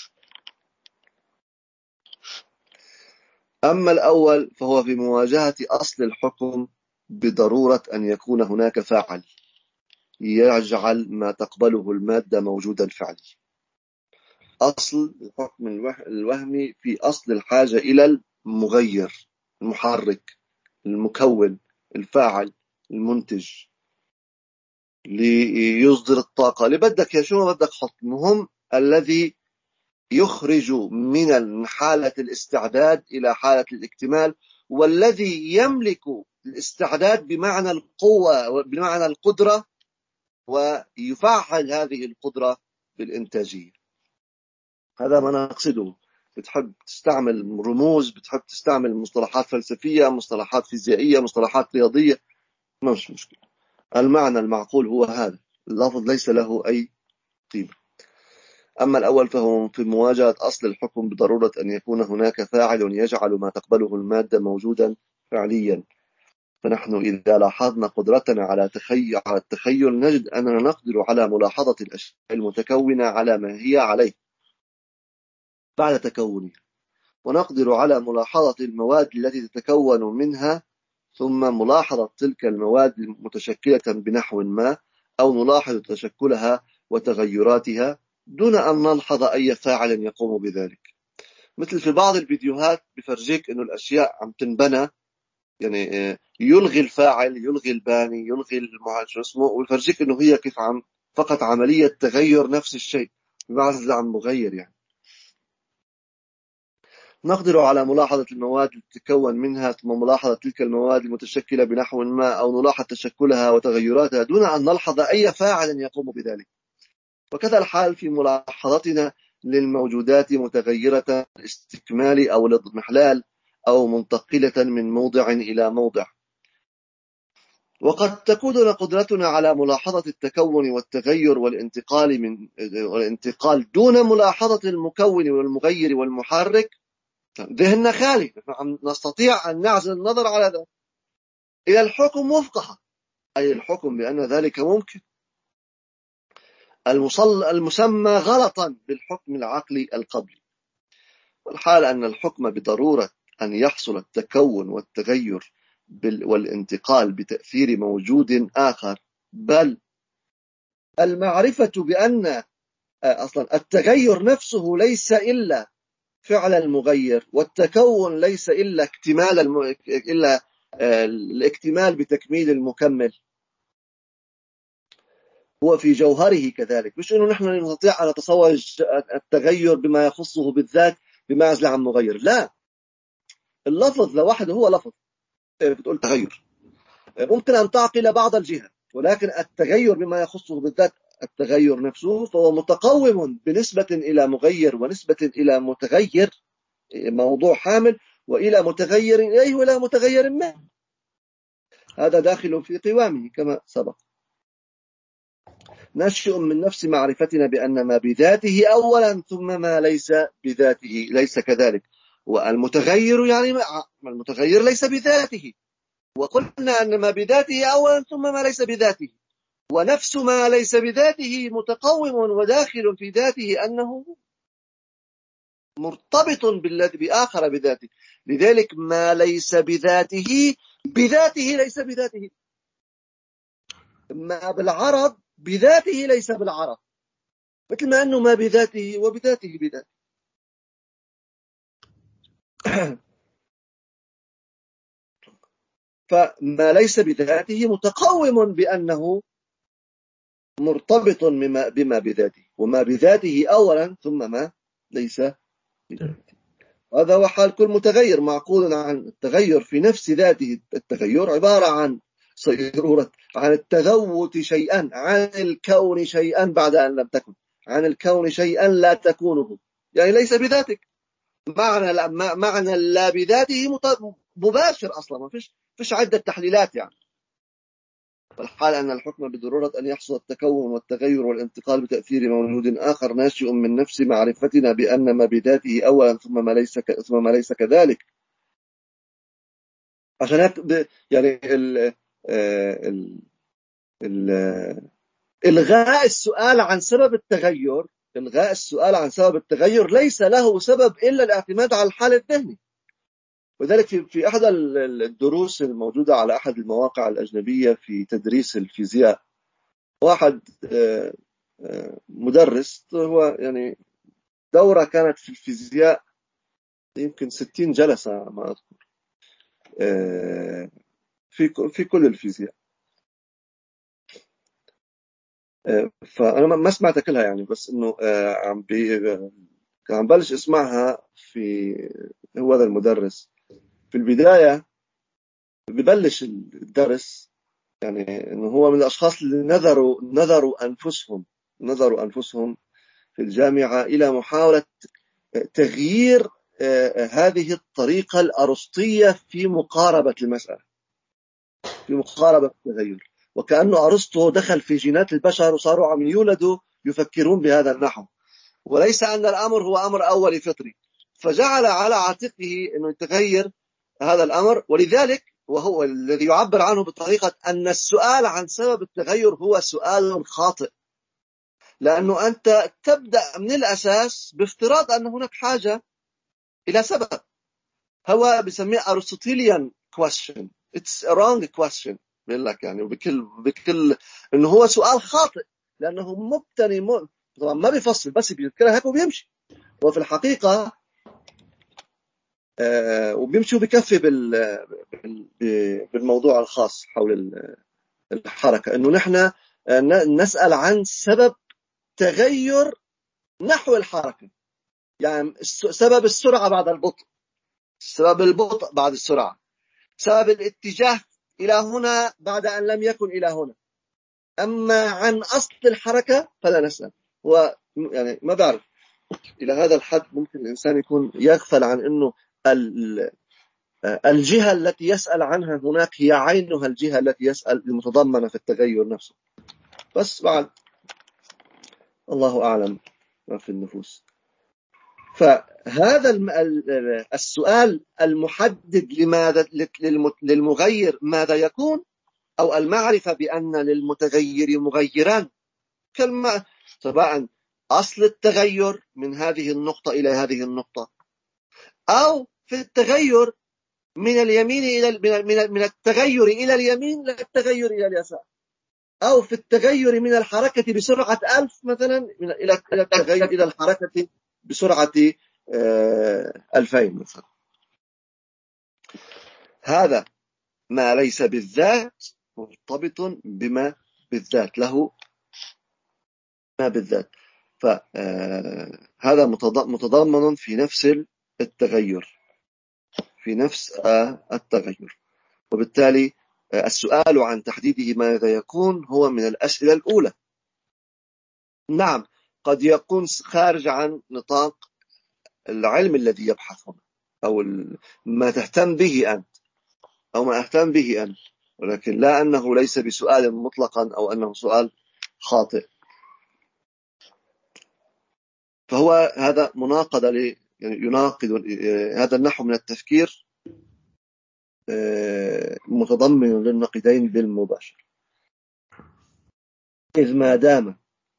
أما الأول فهو في مواجهة أصل الحكم بضرورة أن يكون هناك فاعل يجعل ما تقبله المادة موجودا فعلي. أصل الحكم الوهمي في أصل الحاجة إلى المغير، المحرك، المكون، الفاعل، المنتج، ليصدر الطاقة اللي بدك يا شو بدك حط، مهم الذي يخرج من حالة الاستعداد إلى حالة الاكتمال، والذي يملك الاستعداد بمعنى القوة وبمعنى القدرة، ويفعل هذه القدرة بالإنتاجية. هذا ما نقصده. بتحب تستعمل رموز، بتحب تستعمل مصطلحات فلسفية، مصطلحات فيزيائية، مصطلحات رياضية، مش مشكلة. المعنى المعقول هو هذا اللفظ، ليس له أي قيمة. أما الأول فهو في مواجهة أصل الحكم بضرورة أن يكون هناك فاعل يجعل ما تقبله المادة موجودا فعليا. فنحن إذا لاحظنا قدرتنا على التخيل نجد أننا نقدر على ملاحظة الأشياء المتكونة على ما هي عليه بعد تكونها، ونقدر على ملاحظة المواد التي تتكون منها، ثم ملاحظة تلك المواد متشكلة بنحو ما، أو نلاحظ تشكلها وتغيراتها دون أن نلحظ أي فاعل يقوم بذلك. مثل في بعض الفيديوهات بفرجيك أنه الأشياء عم تنبنى يعني يلغي الفاعل، يلغي الباني، يلغي شو اسمه، ويفرجيك انه هي كيف فقط عملية تغير نفس الشيء بمعزل عن مغير يعني. نقدر على ملاحظة المواد التي تتكون منها، ثم ملاحظة تلك المواد المتشكلة بنحو ما، أو نلاحظ تشكلها وتغيراتها دون أن نلحظ أي فاعل يقوم بذلك. وكذا الحال في ملاحظتنا للموجودات متغيرة الاستكمال أو الاضمحلال، أو منتقلة من موضع إلى موضع. وقد تكون قدرتنا على ملاحظة التكون والتغير والانتقال دون ملاحظة المكون والمغير والمحرك. ذهننا خالي، نستطيع أن نعزل النظر على ذلك إلى الحكم وفقها، أي الحكم بأن ذلك ممكن، المسمى غلطا بالحكم العقلي القبلي. والحال أن الحكم بضرورة أن يحصل التكون والتغير والانتقال بتأثير موجود آخر، بل المعرفة بأن أصلا التغير نفسه ليس إلا فعل المغير، والتكون ليس إلا الاكتمال بتكميل المكمل، هو في جوهره كذلك. مش إنه نحن نستطيع أن نتصور التغير بما يخصه بالذات بمعزل عن مغير، لا، اللفظ لوحده هو لفظ. بتقول تغير، ممكن أن تعقل بعض الجهة، ولكن التغير بما يخصه بالذات، التغير نفسه، فهو متقوم بنسبة إلى مغير ونسبة إلى متغير، موضوع حامل، وإلى متغير إليه وإلى متغير ما، هذا داخل في قوامه كما سبق. نشأ من نفس معرفتنا بأن ما بذاته أولا ثم ما ليس بذاته ليس كذلك. والمتغير يعني المتغير ليس بذاته، وقلنا أن ما بذاته أولا ثم ما ليس بذاته، ونفس ما ليس بذاته متقوم وداخل في ذاته أنه مرتبط بالذي بآخر بذاته. لذلك ما ليس بذاته بذاته ليس بذاته، ما بالعرض بذاته ليس بالعرض، مثل ما أنه ما بذاته وبذاته بذاته. فما ليس بذاته متقوم بأنه مرتبط بما بذاته، وما بذاته أولا ثم ما ليس بذاته. هذا هو حال كل متغير، معقول عن التغير في نفس ذاته. التغير عبارة عن صيرورة، عن التذوت شيئا، عن الكون شيئا بعد أن لم تكن، عن الكون شيئا لا تكونه، يعني ليس بذاتك. معنى لا بذاته مباشر أصلا، ما فيش عدة تحليلات يعني. فالحال أن الحكم بضرورة أن يحصل التكون والتغير والانتقال بتأثير موجود آخر ناشئ من نفس معرفتنا بأن ما بذاته أولا ثم ما ليس كذلك. عشان هيك يعني إلغاء السؤال عن سبب التغير، إلغاء السؤال عن سبب التغير ليس له سبب إلا الاعتماد على الحال الذهني. وذلك في أحد الدروس الموجودة على أحد المواقع الأجنبية في تدريس الفيزياء، واحد مدرس، هو يعني دورة كانت في الفيزياء يمكن 60 جلسة ما أذكر، في كل الفيزياء. فأنا ما سمعت كلها يعني، بس إنه كان بلش اسمعها في هو هذا المدرس. في البداية ببلش الدرس يعني إنه هو من الأشخاص اللي نظروا أنفسهم في الجامعة إلى محاولة تغيير هذه الطريقة الأرسطية في مقاربة المسألة، في مقاربة التغير، وكأنه أرسطو دخل في جينات البشر وصاروا عم يولدوا يفكرون بهذا النحو، وليس أن الأمر هو أمر أولي فطري، فجعل على عاتقه أنه يتغير هذا الأمر. ولذلك وهو الذي يعبر عنه بطريقة أن السؤال عن سبب التغير هو سؤال خاطئ، لأنه أنت تبدأ من الأساس بافتراض أن هناك حاجة إلى سبب. هو بسميه Aristotelian question. It's a wrong question. بيقول لك يعني بكل إنه هو سؤال خاطئ، لأنه مبتني طبعا ما بيفصل، بس بيذكرها هيك وبيمشي. وفي الحقيقة وبيمشوا بكفي بالموضوع الخاص حول الحركة، إنه نحن نسأل عن سبب تغير نحو الحركة، يعني سبب السرعة بعد البطء، سبب البطء بعد السرعة، سبب الاتجاه إلى هنا بعد أن لم يكن إلى هنا. أما عن أصل الحركة فلا نسأل. يعني ما بعرف إلى هذا الحد ممكن الإنسان يكون يغفل عن أنه الجهة التي يسأل عنها هناك هي عينها الجهة التي يسأل المتضمنة في التغير نفسه. بس بعد الله أعلم ما في النفوس. فهذا السؤال المحدد للمغير ماذا يكون، أو المعرفة بأن للمتغير مغيران، سواء أصل التغير من هذه النقطة إلى هذه النقطة، أو في التغير من اليمين من التغير إلى اليمين للتغير إلى اليسار، أو في التغير من الحركة بسرعة 1000 مثلا إلى التغير إلى الحركة بسرعة 2000 مثلا. هذا ما ليس بالذات مرتبط بما بالذات، له ما بالذات، فهذا متضمن في نفس التغير، في نفس التغير. وبالتالي السؤال عن تحديده ماذا يكون هو من الأسئلة الأولى. نعم قد يكون خارج عن نطاق العلم الذي يبحث هنا، أو ما تهتم به أنت أو ما أهتم به أنت، ولكن لا أنه ليس بسؤال مطلقا أو أنه سؤال خاطئ. فهو هذا مناقضة يعني يناقض هذا النحو من التفكير متضمن للنقيضين بالمباشر. إذ ما دام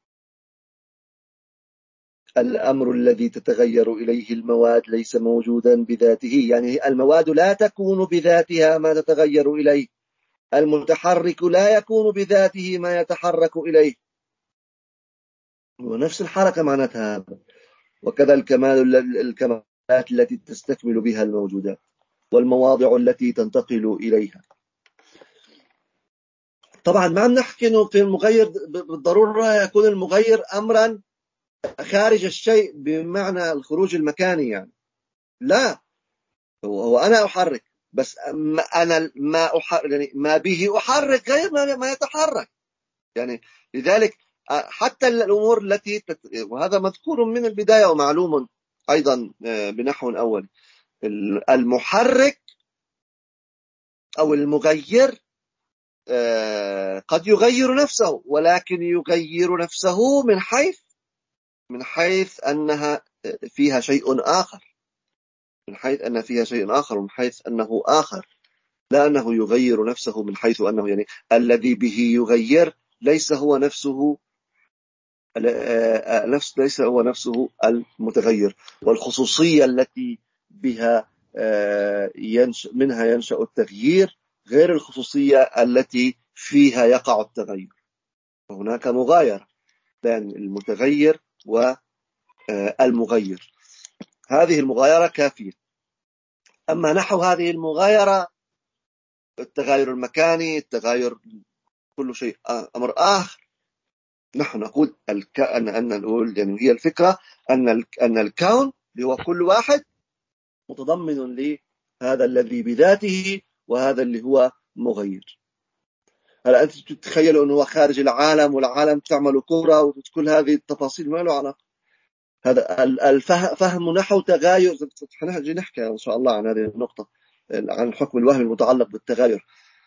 الأمر الذي تتغير إليه المواد ليس موجودا بذاته، يعني المواد لا تكون بذاتها ما تتغير إليه، المتحرك لا يكون بذاته ما يتحرك إليه، ونفس الحركة معناتها هذا. وكذا الكمالات التي تستكمل بها الموجودات، والمواضع التي تنتقل إليها. طبعا ما عم نحكي انه في المغير بالضرورة يكون المغير أمرا خارج الشيء بمعنى الخروج المكاني، يعني لا، هو أنا أحرك، بس أنا يعني ما به أحرك غير ما يتحرك. يعني لذلك حتى الأمور التي وهذا مذكور من البداية ومعلوم أيضا بنحو أول، المحرك أو المغير قد يغير نفسه، ولكن يغير نفسه من حيث أنها فيها شيء آخر، من حيث أن فيها شيء آخر، ومن حيث أنه آخر، لا أنه يغير نفسه من حيث أنه يعني الذي به يغير ليس هو نفسه ليس هو نفسه المتغير. والخصوصية التي بها منها ينشأ التغيير غير الخصوصية التي فيها يقع التغير. وهناك مغايرة بين المتغير والمغير، هذه المغايرة كافية. أما نحو هذه المغايرة، التغير المكاني، التغير كل شيء أمر آخر. نحن نقول نقول يعني هي الفكرة أن الكون هو كل واحد متضمن لهذا الذي بذاته وهذا اللي هو مغير. هلا أنت تتخيلوا أنه هو خارج العالم والعالم تعمل كرة وكل هذه التفاصيل ما له علاقة. هذا الفهم نحو تغاير. حنجي نحكي إن شاء الله عن هذه النقطة، عن الحكم الوهمي المتعلق بالتغاير.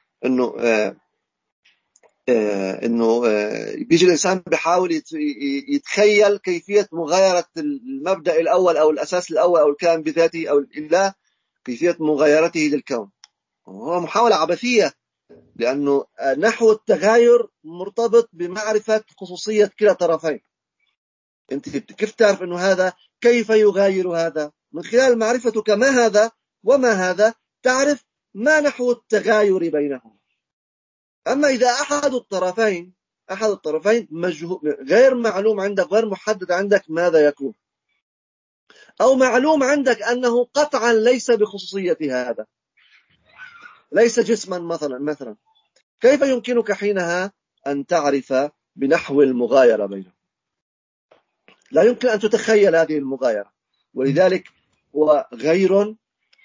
إنه بيجي الإنسان بيحاول يتخيل كيفية مغايرة المبدأ الأول أو الأساس الأول أو الكائن بذاته أو الإله، كيفية مغايرته للكون. وهو محاولة عبثية، لأنه نحو التغاير مرتبط بمعرفة خصوصية كلا طرفين. أنت كيف تعرف أنه هذا كيف يغاير هذا؟ من خلال معرفتك ما هذا وما هذا تعرف ما نحو التغاير بينهم. أما إذا أحد الطرفين غير معلوم عندك، غير محدد عندك، ماذا يكون؟ أو معلوم عندك أنه قطعا ليس بخصوصية هذا، ليس جسما مثلا، كيف يمكنك حينها أن تعرف بنحو المغايرة بينهم؟ لا يمكن أن تتخيل هذه المغايرة. ولذلك هو غير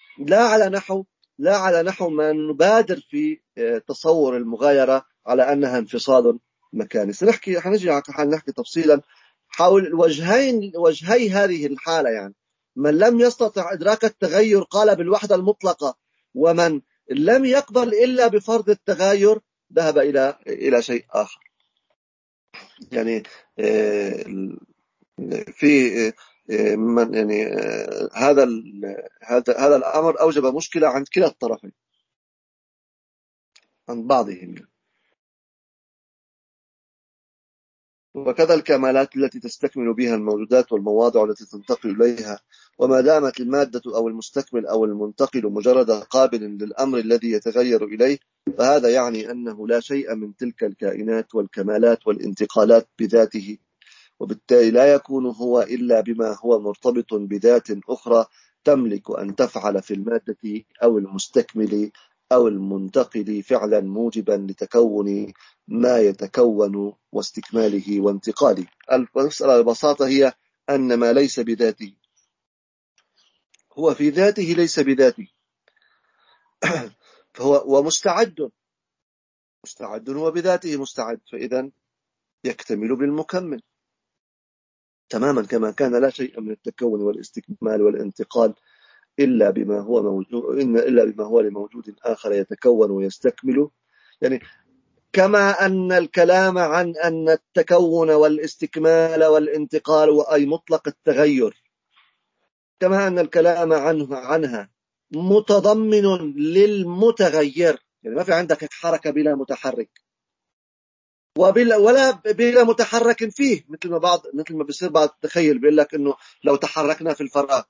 لا على نحو ما نبادر في تصور المغايرة على أنها انفصال مكاني. حنحكي تفصيلا حول وجهي هذه الحالة. يعني من لم يستطع إدراك التغير قال بالوحدة المطلقة، ومن لم يقبل إلا بفرض التغير ذهب إلى شيء آخر. يعني في من يعني هذا الأمر أوجب مشكلة عند كلا الطرفين، عند بعضهم يعني. وكذا الكمالات التي تستكمل بها الموجودات والمواضع التي تنتقل إليها، وما دامت المادة أو المستكمل أو المنتقل مجرد قابل للأمر الذي يتغير إليه، فهذا يعني أنه لا شيء من تلك الكائنات والكمالات والانتقالات بذاته، وبالتالي لا يكون هو إلا بما هو مرتبط بذات أخرى تملك أن تفعل في المادة أو المستكمل أو المنتقل فعلا موجبا لتكون ما يتكون واستكماله وانتقاله. المسألة ببساطة هي أن ما ليس بذاته هو في ذاته ليس بذاته فهو مستعد هو بذاته مستعد، فإذا يكتمل بالمكمل تماما، كما كان لا شيء من التكون والاستكمال والانتقال إلا بما هو لموجود آخر يتكون ويستكمل. يعني كما أن الكلام عن أن التكون والاستكمال والانتقال أي مطلق التغير، كما أن الكلام عنها متضمن للمتغير. يعني ما في عندك حركة بلا متحرك ولا بلا متحرك فيه، مثل ما بيصير بعض التخيل بيقول لك إنه لو تحركنا في الفراغ،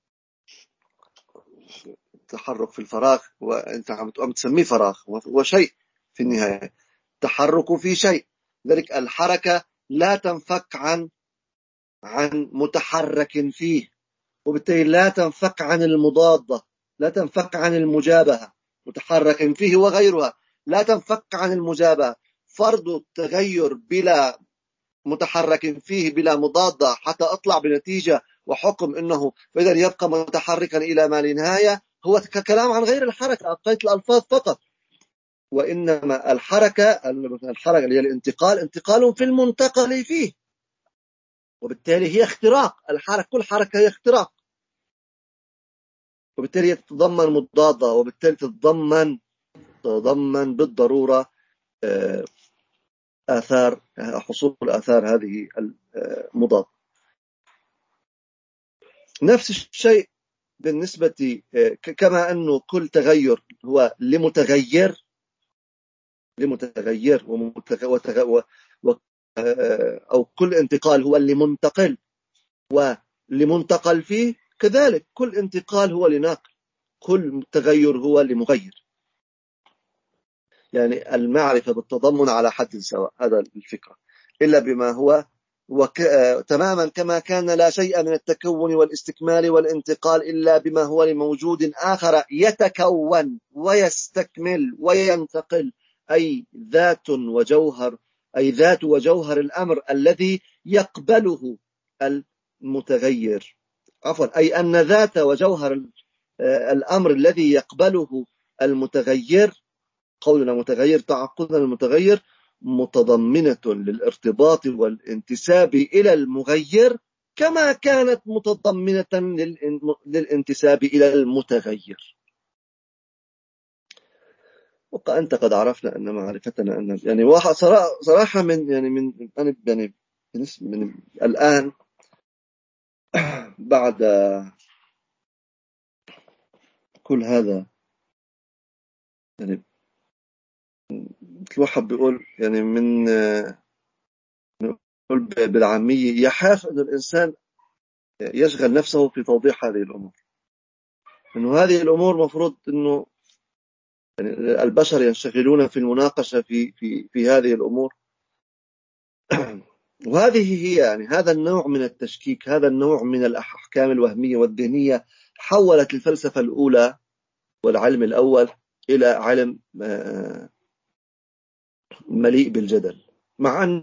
تحرك في الفراغ وانت عم تسميه فراغ وشيء في النهاية، تحرك في شيء. ذلك الحركة لا تنفك عن متحرك فيه، وبالتالي لا تنفك عن المضادة، لا تنفك عن المجابهة. متحرك فيه وغيرها لا تنفك عن المجابهة. فرض التغير بلا متحرك فيه بلا مضادة حتى أطلع بنتيجة وحكم إنه فإذا يبقى متحركا إلى ما لا نهاية، هو كلام عن غير الحركة، أبقيت الألفاظ فقط. وإنما الحركة اللي هي الانتقال، انتقال في المنتقل فيه، وبالتالي هي اختراق. كل حركة هي اختراق، وبالتالي تتضمن مضادة، وبالتالي تتضمن بالضرورة حصول آثار هذه المضادة. نفس الشيء بالنسبة كما أنه كل تغير هو لمتغير أو كل انتقال هو لمنتقل ولمنتقل فيه، كذلك كل انتقال هو لناقل، كل تغير هو لمغير. يعني المعرفة بالتضمن على حد سواء، هذا الفكرة، إلا بما هو تماما كما كان لا شيء من التكون والاستكمال والانتقال إلا بما هو لموجود آخر يتكون ويستكمل وينتقل، أي ذات وجوهر الأمر الذي يقبله المتغير. عفوا، أي أن ذات وجوهر الأمر الذي يقبله المتغير، قولنا متغير تعقدنا المتغير، متضمنة للارتباط والانتساب إلى المغير كما كانت متضمنة للانتساب إلى المتغير. وأنت قد عرفنا أن معرفتنا أن يعني واحد صراحة من الآن بعد كل هذا، يعني الواحد بيقول يعني بالعامية يحاف أن الإنسان يشغل نفسه في توضيح هذه الأمور، إنه هذه الأمور مفروض إنه يعني البشر ينشغلون في المناقشة في هذه الأمور وهذه هي يعني هذا النوع من التشكيك، هذا النوع من الأحكام الوهمية والذهنية حولت الفلسفة الأولى والعلم الأول إلى علم مليء بالجدل، مع أن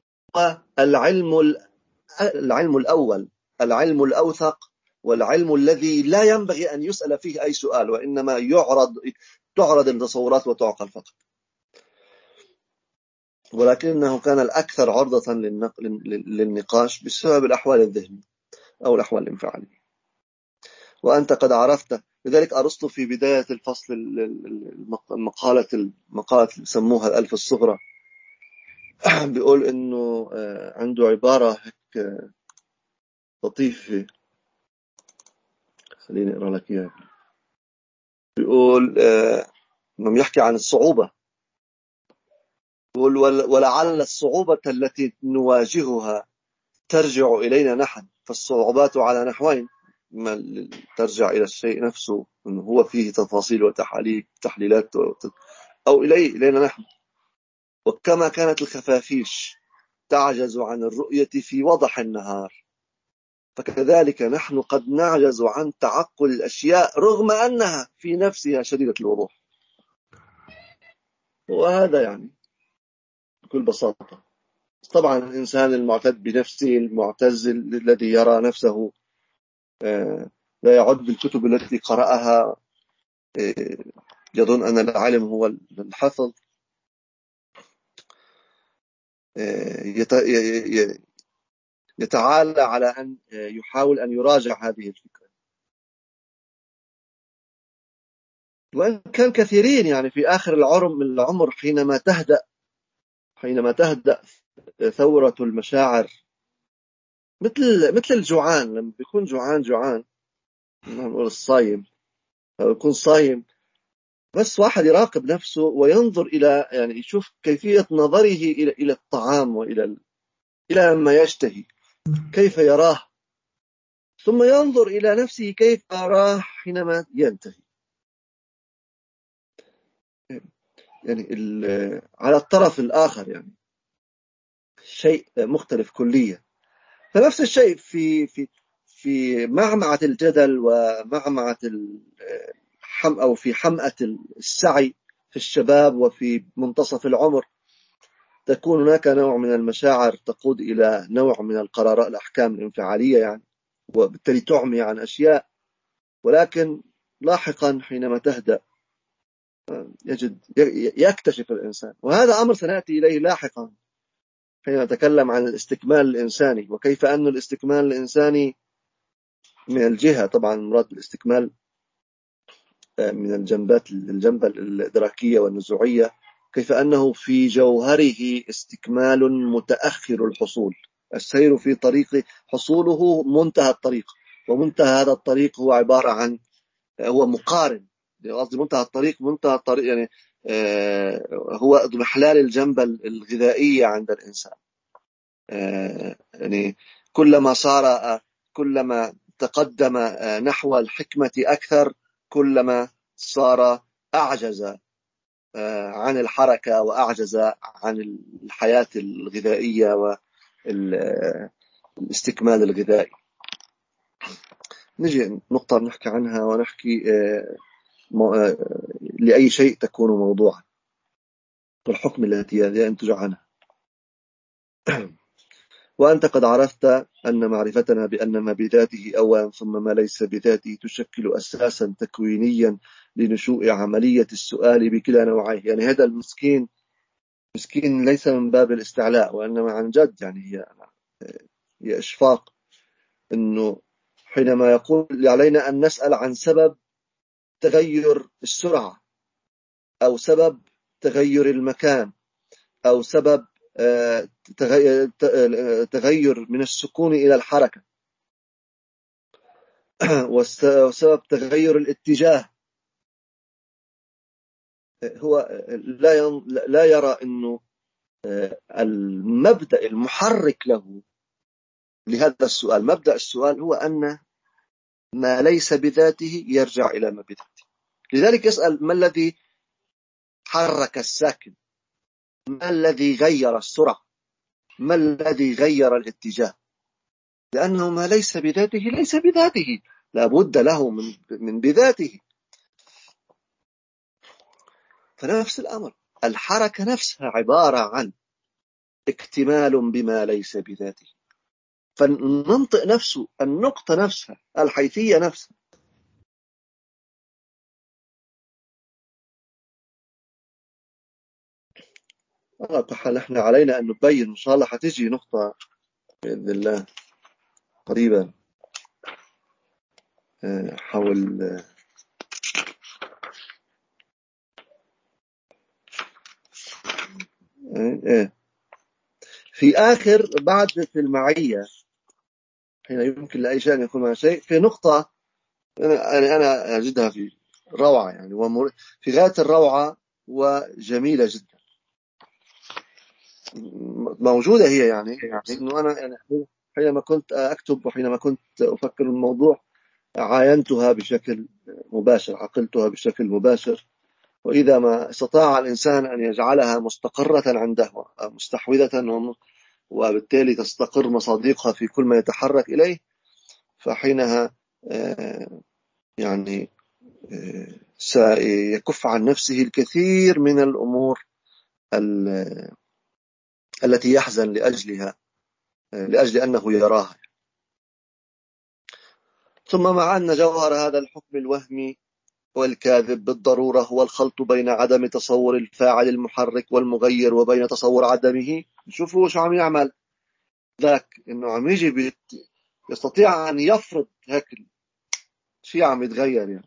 العلم الأول العلم الأوثق، والعلم الذي لا ينبغي أن يسأل فيه أي سؤال، وإنما تعرض التصورات وتعقل فقط، ولكنه كان الأكثر عرضة للنقاش بسبب الأحوال الذهنية أو الأحوال الانفعالية. وأنت قد عرفت لذلك أرسطو في بداية الفصل المقالة اللي سموها الألف الصغرى بيقول إنه عنده عبارة هيك لطيفة، خليني أقرأ لك إياها. بيقول لما يحكي عن الصعوبة، بيقول ولعل الصعوبة التي نواجهها ترجع إلينا نحن، فالصعوبات على نحوين: ما ترجع إلى الشيء نفسه أنه هو فيه تفاصيل وتحليلات، أو إلينا نحن. وكما كانت الخفافيش تعجز عن الرؤية في وضح النهار، فكذلك نحن قد نعجز عن تعقل الأشياء رغم أنها في نفسها شديدة الوضوح. وهذا يعني بكل بساطة. طبعا الإنسان المعتد بنفسه المعتز الذي يرى نفسه لا يعد بالكتب التي قرأها، يظن أن العالم هو الحفظ، يتعالى على أن يحاول أن يراجع هذه الفكرة. وإن كان كثيرين يعني في آخر العمر حينما تهدأ ثورة المشاعر، مثل الجوعان لما بيكون جوعان نقول الصايم، أو يكون صايم، بس واحد يراقب نفسه وينظر إلى يعني يشوف كيفية نظره إلى الطعام إلى ما يشتهي، كيف يراه، ثم ينظر إلى نفسه كيف يراه حينما ينتهي. يعني على الطرف الآخر يعني شيء مختلف كليا. فنفس الشيء في معمعة الجدل ومعمعة أو في حمأة السعي في الشباب وفي منتصف العمر، تكون هناك نوع من المشاعر تقود إلى نوع من القرارات الأحكام الانفعالية يعني، وبالتالي تعمي عن أشياء. ولكن لاحقا حينما تهدأ يكتشف الإنسان، وهذا أمر سنأتي إليه لاحقا حين نتكلم عن الاستكمال الإنساني، وكيف أن الاستكمال الإنساني من الجهة، طبعا مراد بالاستكمال من الجنبة الإدراكية والنزوعية، كيف أنه في جوهره استكمال متأخر الحصول. السير في طريق حصوله منتهى الطريق، ومنتهى هذا الطريق هو عبارة عن هو مقارن، قصدي منتهى الطريق يعني هو اضمحلال الجنبة الغذائية عند الإنسان. يعني كلما تقدم نحو الحكمة أكثر، كلما صار أعجز عن الحركة وأعجز عن الحياة الغذائية والاستكمال الغذائي. نجي نقطة نحكي عنها ونحكي لأي شيء تكون موضوعا والحكم التي ينتج عنها. وأنت قد عرفت أن معرفتنا بأن ما بذاته أولا ثم ما ليس بذاته تشكل أساسا تكوينيا لنشوء عملية السؤال بكلا نوعيه. يعني هذا المسكين ليس من باب الاستعلاء، وإنما عن جد يعني هي إشفاق، أنه حينما يقول علينا أن نسأل عن سبب تغير السرعة، أو سبب تغير المكان، أو سبب تغير من السكون إلى الحركة، وسبب تغير الاتجاه، هو لا يرى أنه المبدأ المحرك له لهذا السؤال، مبدأ السؤال هو أن ما ليس بذاته يرجع إلى ما بذاته. لذلك يسأل: ما الذي حرك الساكن؟ ما الذي غير السرعة؟ ما الذي غير الاتجاه؟ لأنه ما ليس بذاته ليس بذاته، لا بد له من بذاته. فنفس الأمر، الحركة نفسها عبارة عن اكتمال بما ليس بذاته. فالمنطق نفسه، النقطة نفسها، الحيثية نفسها. نحن علينا أن نبين، إن شاء الله حتيجي نقطة بإذن الله قريبا حول في آخر بعد في المعية حين يمكن لأي شيء أن يكون مع شيء، في نقطة أنا أجدها في روعة يعني، في غاية الروعة وجميلة جدا موجودة هي يعني إنه أنا يعني حينما كنت أكتب وحينما كنت أفكر الموضوع عاينتها بشكل مباشر، عقلتها بشكل مباشر. وإذا ما استطاع الإنسان أن يجعلها مستقرة عنده مستحوذة، وبالتالي تستقر مصادقها في كل ما يتحرك إليه، فحينها يعني سيكف عن نفسه الكثير من الأمور التي يحزن لأجلها، لأجل أنه يراها. ثم مع أن جوهر هذا الحكم الوهمي والكاذب بالضرورة هو الخلط بين عدم تصور الفاعل المحرك والمغير وبين تصور عدمه. شوفوا شو عم يعمل ذاك، إنه عم يجي يستطيع أن يفرض هيك شيء عم يتغير يعني.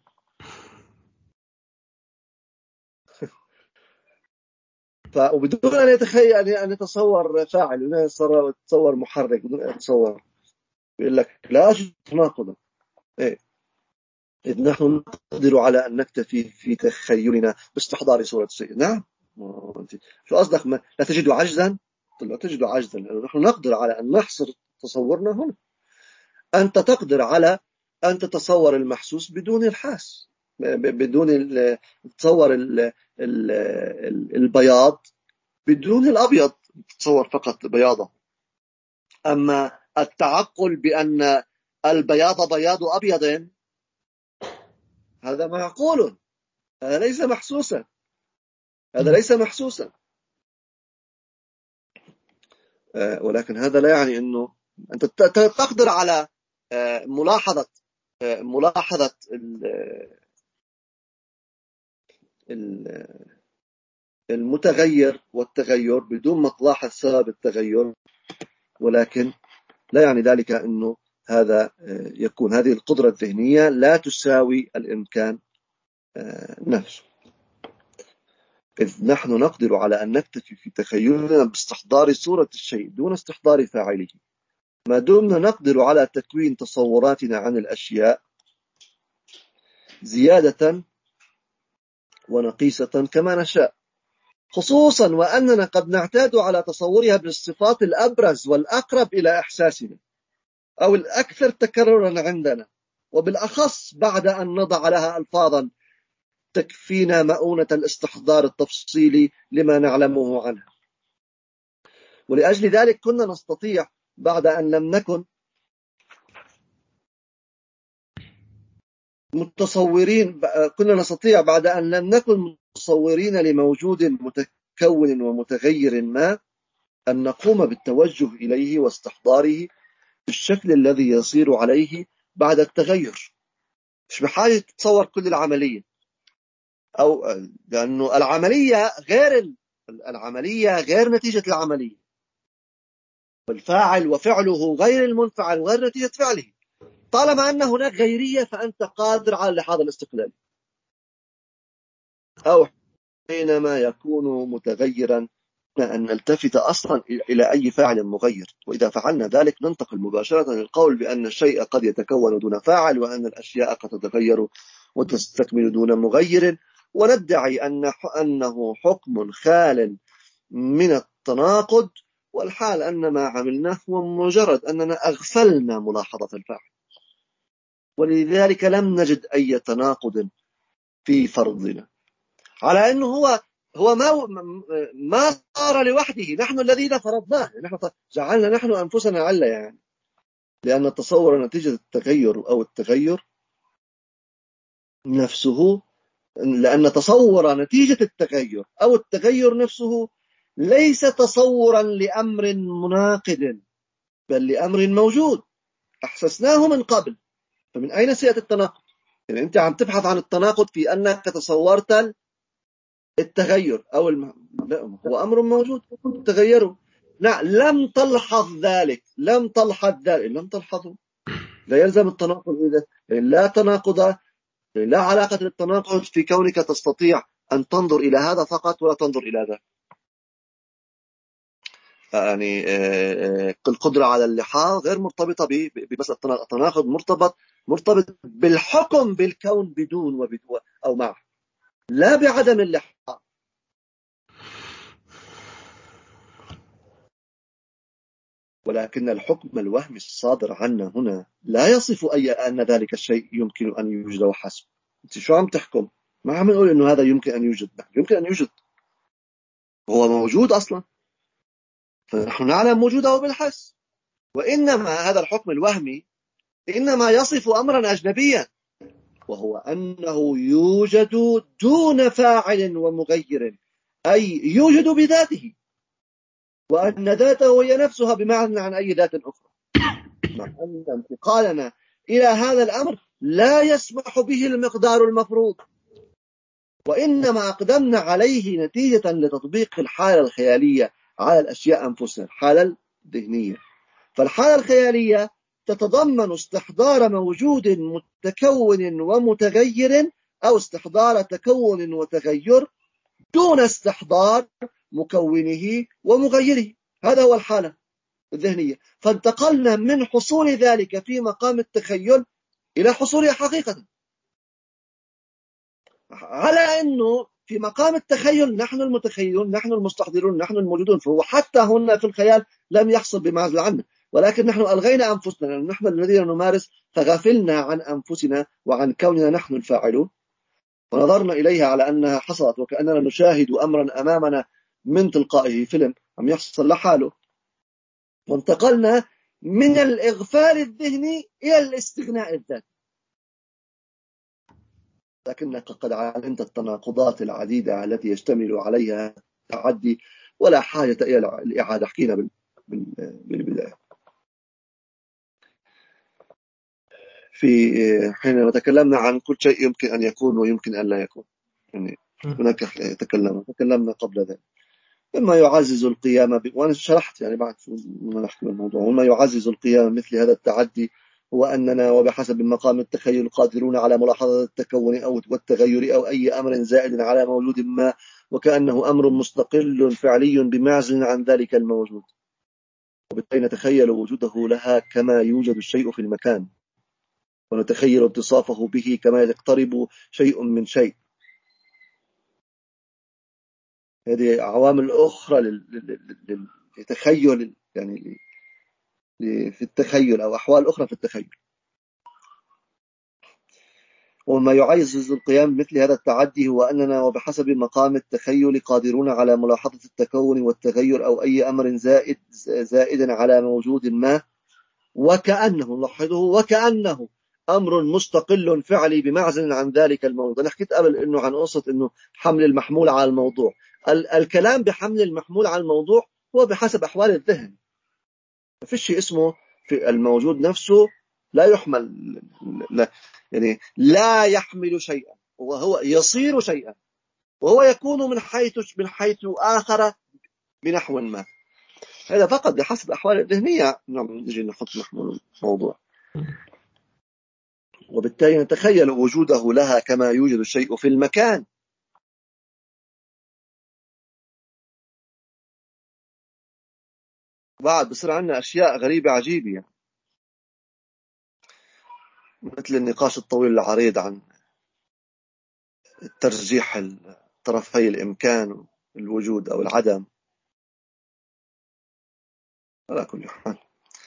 وبدون أن يتخيل أن يتصور فاعل، بدون أن يتصور محرك، بدون أن يتصور، يقول لك لا أجد تناقضا. إيه؟ إذ نحن نقدر على أن نكتفي في تخيلنا باستحضار صورة الشيء. نعم، شو قصدك؟ لا تجد عجزا؟ لا تجد عجزا، لأنه نحن نقدر على أن نحصر تصورنا هنا. أنت تقدر على أن تتصور المحسوس بدون الحاس، بدون تتصور البياض بدون الأبيض، تتصور فقط بياضه. أما التعقل بأن البياض بياض أبيض، هذا معقول، هذا ليس محسوسا، هذا ليس محسوسا. ولكن هذا لا يعني أنه أنت تقدر على ملاحظة المتغير والتغير بدون ما تلاحظ سبب التغير، ولكن لا يعني ذلك أنه هذا يكون، هذه القدرة الذهنية لا تساوي الإمكان نفسه. إذ نحن نقدر على أن نكتفي في تخيلنا باستحضار صورة الشيء دون استحضار فاعله، ما دمنا نقدر على تكوين تصوراتنا عن الأشياء زيادة ونقيسة كما نشاء، خصوصا وأننا قد نعتاد على تصورها بالصفات الأبرز والأقرب إلى إحساسنا أو الأكثر تكررا عندنا، وبالأخص بعد أن نضع لها ألفاظا تكفينا مؤونة الاستحضار التفصيلي لما نعلمه عنها. ولأجل ذلك كنا نستطيع بعد أن لم نكن متصورين، كنا نستطيع بعد أن لم نكن متصورين لموجود متكون ومتغير ما، أن نقوم بالتوجه إليه واستحضاره بالشكل الذي يصير عليه بعد التغير. مش بحاجة تتصور كل العملية، أو لأنه العملية غير نتيجة العملية، والفاعل وفعله غير المنفعل وغير نتيجة فعله. طالما أن هناك غيرية فأنت قادر على لحاظ الاستقلال، أو حينما يكون متغيرا أن نلتفت أصلا إلى أي فاعل مغير، وإذا فعلنا ذلك ننتقل مباشرة للقول بأن الشيء قد يتكون دون فاعل، وأن الأشياء قد تتغير وتستكمل دون مغير، وندعي أنه حكم خال من التناقض، والحال أن ما عملناه هو مجرد أننا أغفلنا ملاحظة الفاعل، ولذلك لم نجد أي تناقض في فرضنا، على أنه هو ما صار لوحده، نحن الذين فرضناه، نحن جعلنا نحن أنفسنا علة يعني. لأن التصور نتيجة التغير أو التغير نفسه، لأن تصور نتيجة التغير أو التغير نفسه ليس تصورا لأمر مناقض، بل لأمر موجود أحسسناه من قبل. فمن أين سيأتي التناقض؟ يعني أنت عم تبحث عن التناقض في أنك تصورت التغير أو لا، هو أمر موجود تغيره. لا، لم تلحظ ذلك، لم تلحظه. لا يلزم التناقض إذا، يعني لا تناقض، يعني لا علاقة للتناقض في كونك تستطيع أن تنظر إلى هذا فقط ولا تنظر إلى ذاك. يعني القدرة على اللحاظ غير مرتبطة بمسألة التناقض، مرتبط بالحكم بالكون بدون أو مع، لا بعدم اللحاظ. ولكن الحكم الوهمي الصادر عنا هنا لا يصف أن ذلك الشيء يمكن أن يوجد وحسب. أنت شو عم تحكم؟ ما عم نقول إنه هذا يمكن أن يوجد، يمكن أن يوجد، هو موجود أصلا، فنحن نعلم وجوده بالحس. وإنما هذا الحكم الوهمي إنما يصف أمرا أجنبيا، وهو أنه يوجد دون فاعل ومغير، أي يوجد بذاته، وأن ذاته هي نفسها بمعنى عن أي ذات أخرى، مع أن انتقالنا إلى هذا الأمر لا يسمح به المقدار المفروض، وإنما أقدمنا عليه نتيجة لتطبيق الحالة الخيالية على الأشياء أنفسها، الحالة الذهنية. فالحالة الخيالية تتضمن استحضار موجود متكون ومتغير، أو استحضار تكون وتغير دون استحضار مكونه ومغيره. هذا هو الحالة الذهنية. فانتقلنا من حصول ذلك في مقام التخيل إلى حصولها حقيقة، على أنه في مقام التخيل نحن المتخيلون، نحن المستحضرون، نحن الموجودون. فهو حتى هنا في الخيال لم يحصل بمعزل عنه، ولكن نحن ألغينا أنفسنا، لأن نحن الذين نمارس، فغفلنا عن أنفسنا وعن كوننا نحن الفاعلون، ونظرنا إليها على أنها حصلت، وكأننا نشاهد أمرا أمامنا من تلقائه، فيلم عم يحصل لحاله. وانتقلنا من الإغفال الذهني إلى الاستغناء الذاتي. لكنك قد علمت التناقضات العديدة التي يشتمل عليها التعدي، ولا حاجة إلى الإعادة. حكينا بالبداية في حين تكلمنا عن كل شيء يمكن أن يكون ويمكن أن لا يكون، يعني هناك تكلمنا قبل ذلك. مما يعزز القيام وأنا شرحت يعني بعد ما نحكي الموضوع، وما يعزز القيام مثل هذا التعدي هو أننا وبحسب مقام التخيل قادرون على ملاحظة التكون أو والتغير أو أي أمر زائد على موجود ما، وكأنه أمر مستقل فعلي بمعزل عن ذلك الموجود، وبالتالي نتخيل وجوده لها كما يوجد الشيء في المكان، ونتخيل اتصافه به كما يقترب شيء من شيء. هذه عوامل أخرى للتخيل، يعني في التخيل، أو أحوال أخرى في التخيل. وما يعزز القيام مثل هذا التعدي هو أننا وبحسب مقام التخيل قادرون على ملاحظة التكون والتغير أو أي أمر زائد على موجود ما، وكأنه، لاحظه، وكأنه أمر مستقل فعلي بمعزل عن ذلك الموضوع. أنا حكيت قبل إنه عن قصة إنه حمل المحمول على الموضوع. الكلام بحمل المحمول على الموضوع هو بحسب أحوال الذهن. ما فيش شيء اسمه في الموجود نفسه لا يحمل، لا، يعني لا يحمل شيئا، وهو يصير شيئا، وهو يكون من حيث آخر بنحو ما. هذا فقط بحسب أحوال الذهنية نجي نحط محمول الموضوع، وبالتالي نتخيل وجوده لها كما يوجد الشيء في المكان. بعد بصير عندنا أشياء غريبة عجيبة، يعني مثل النقاش الطويل العريض عن ترجيح طرفي الإمكان، الوجود أو العدم. على كل حال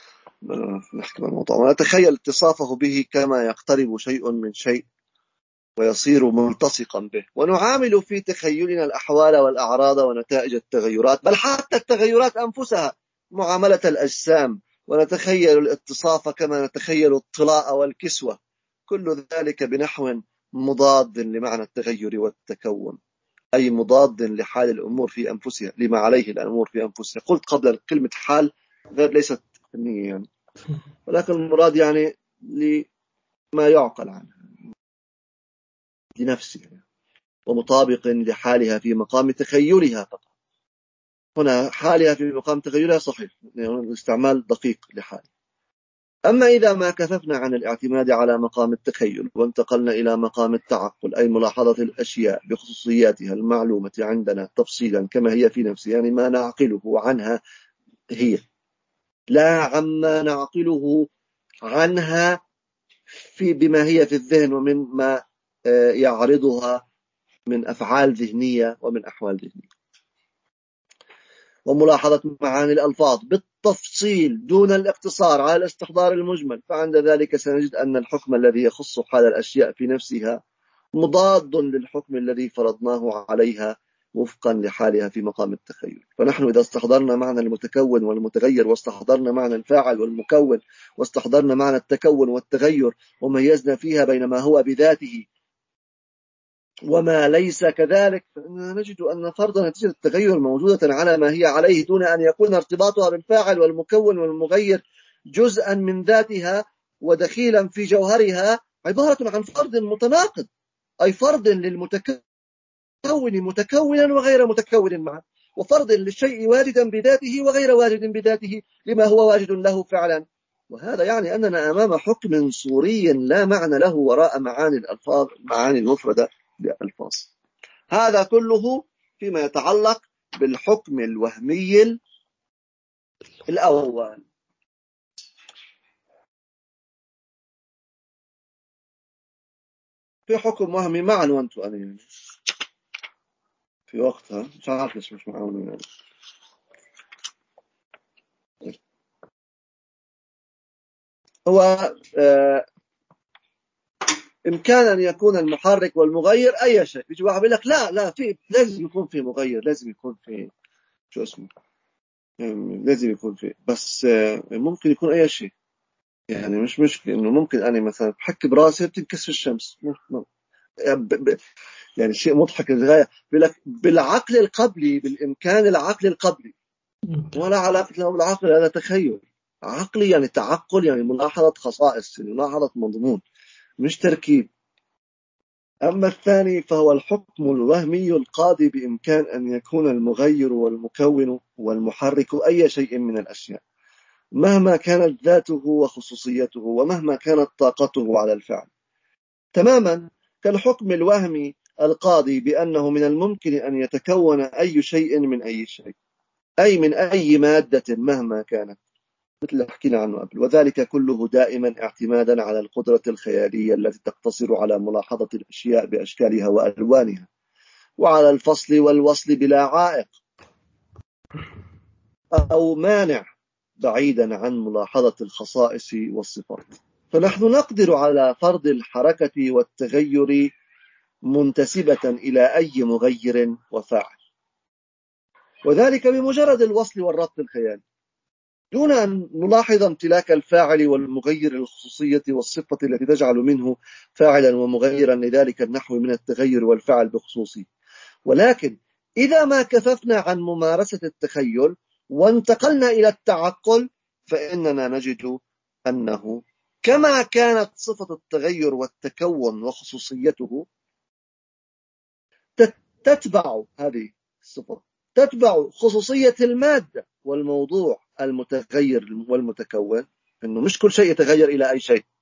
نحكي عن الموضوع ونتخيل اتصافه به كما يقترب شيء من شيء، ويصير ملتصقا به، ونعامل في تخيلنا الأحوال والأعراض ونتائج التغيرات، بل حتى التغيرات أنفسها معاملة الأجسام، ونتخيل الاتصاف كما نتخيل الطلاء والكسوة، كل ذلك بنحو مضاد لمعنى التغير والتكون، أي مضاد لحال الأمور في أنفسها، لما عليه الأمور في أنفسها. قلت قبل كلمة حال غير ليست فنية يعني، ولكن المراد يعني لما يعقل عنها لنفسها، ومطابق لحالها في مقام تخيلها فقط. هنا حالها في مقام تخيلها صحيح، يعني الاستعمال دقيق لحال. أما إذا ما كففنا عن الاعتماد على مقام التخيل وانتقلنا إلى مقام التعقل، أي ملاحظة الأشياء بخصوصياتها المعلومة عندنا تفصيلا كما هي في نفسها، يعني ما نعقله عنها هي، لا عما نعقله عنها بما هي في الذهن ومن ما يعرضها من أفعال ذهنية ومن أحوال ذهنية. وملاحظة معاني الألفاظ بالتفصيل دون الاقتصار على الاستحضار المجمل، فعند ذلك سنجد أن الحكم الذي يخص حال الأشياء في نفسها مضاد للحكم الذي فرضناه عليها وفقا لحالها في مقام التخيل. فنحن إذا استحضرنا معنى المتكون والمتغير، واستحضرنا معنى الفاعل والمكون، واستحضرنا معنى التكون والتغير، وميزنا فيها بين ما هو بذاته وما ليس كذلك، فإننا نجد أن فرض نتيجة التغير موجودة على ما هي عليه، دون أن يكون ارتباطها بالفاعل والمكون والمغير جزءا من ذاتها ودخيلا في جوهرها، عبارة عن فرض متناقض، أي فرض للمتكون متكونا وغير متكون معه، وفرض للشيء واجدا بذاته وغير واجد بذاته لما هو واجد له فعلا. وهذا يعني أننا أمام حكم صوري لا معنى له وراء معاني الألفاظ، معاني المفردة للألفاظ. هذا كله فيما يتعلق بالحكم الوهمي الأول. في حكم وهمي معا وانتو أنا يعني في وقتها مش عارف ليش مش معاوني يعني. هو إمكان أن يكون المحرك والمغير أي شيء. يجي واحد يقول لك لا في لازم يكون في مغير، لازم يكون في شو اسمه، لازم يكون في، بس ممكن يكون أي شيء يعني، مش مشكلة إنه ممكن أنا مثلا بحكي براسي بتنكسر الشمس، يعني شيء مضحك للغاية. بيقول لك بالعقل القبلي، بالإمكان العقل القبلي، ولا علاقة له بالعقل، هذا تخيل عقلي يعني تعقل، يعني ملاحظة خصائص، يعني ملاحظة مضمون مش تركيب. أما الثاني فهو الحكم الوهمي القاضي بإمكان أن يكون المغير والمكون والمحرك أي شيء من الأشياء مهما كانت ذاته وخصوصيته ومهما كانت طاقته على الفعل، تماما كالحكم الوهمي القاضي بأنه من الممكن أن يتكون أي شيء من أي شيء، أي من أي مادة مهما كانت، مثل اللي حكينا عنه قبل. وذلك كله دائما اعتمادا على القدرة الخيالية التي تقتصر على ملاحظة الأشياء بأشكالها وألوانها، وعلى الفصل والوصل بلا عائق أو مانع، بعيدا عن ملاحظة الخصائص والصفات. فنحن نقدر على فرض الحركة والتغير منتسبة إلى أي مغير وفاعل، وذلك بمجرد الوصل والربط الخيالي، دون أن نلاحظ امتلاك الفاعل والمغير الخصوصية والصفة التي تجعل منه فاعلا ومغيرا لذلك النحو من التغير والفعل بخصوصه. ولكن إذا ما كففنا عن ممارسة التخيل وانتقلنا إلى التعقل، فإننا نجد أنه كما كانت صفة التغير والتكون وخصوصيته تتبع هذه الصفة، تتبع خصوصية المادة والموضوع المتغير والمتكون، إنه مش كل شيء يتغير إلى أي شيء،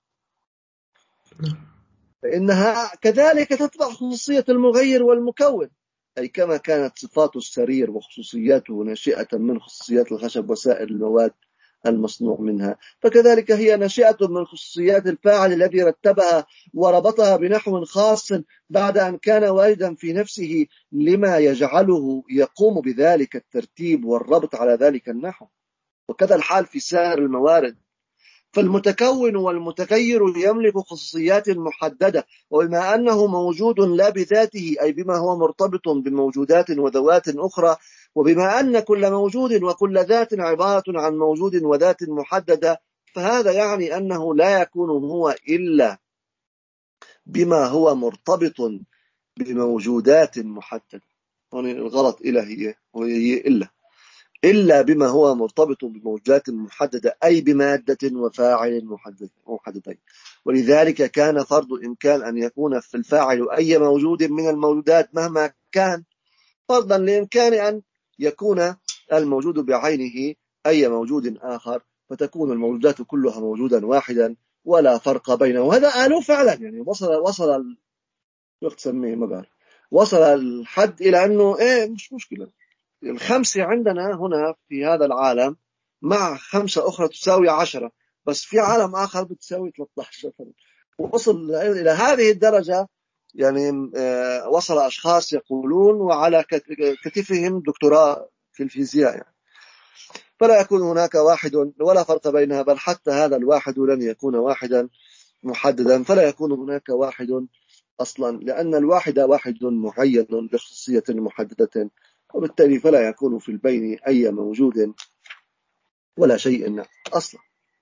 فإنها كذلك تتبع خصوصية المغير والمكون، أي كما كانت صفات السرير وخصوصياته ناشئة من خصوصيات الخشب وسائر المواد المصنوع منها، فكذلك هي ناشئة من خصوصيات الفاعل الذي رتبها وربطها بنحو خاص بعد أن كان واجدا في نفسه لما يجعله يقوم بذلك الترتيب والربط على ذلك النحو. وكذا الحال في سائر الموارد، فالمتكون والمتغير يملك خصوصيات محددة، وبما أنه موجود لا بذاته أي بما هو مرتبط بموجودات وذوات أخرى، وبما أن كل موجود وكل ذات عبارة عن موجود وذات محددة، فهذا يعني أنه لا يكون هو إلا بما هو مرتبط بموجودات محددة. يعني الغلط هي إلا بما هو مرتبط بموجودات محددة، أي بمادة وفاعل محددين. ولذلك كان فرض إمكان أن يكون في الفاعل أي موجود من الموجودات مهما كان فرضا لإمكان أن يكون الموجود بعينه أي موجود آخر، فتكون الموجودات كلها موجودا واحدا ولا فرق بينه. وهذا قالوا فعلا، يعني وصل تسميه ما بعرف، وصل الحد إلى أنه مش مشكلة، الخمسة عندنا هنا في هذا العالم مع خمسة أخرى تساوي 10، بس في عالم آخر بتساوي 13. وصل إلى هذه الدرجة، يعني وصل أشخاص يقولون وعلى كتفهم دكتوراه في الفيزياء، يعني فلا يكون هناك واحد ولا فرق بينها، بل حتى هذا الواحد لن يكون واحدا محددا، فلا يكون هناك واحد أصلا، لأن الواحد واحد معين بخصوصية محددة، وبالتالي فلا يكون في البين أي موجود ولا شيء أصلا.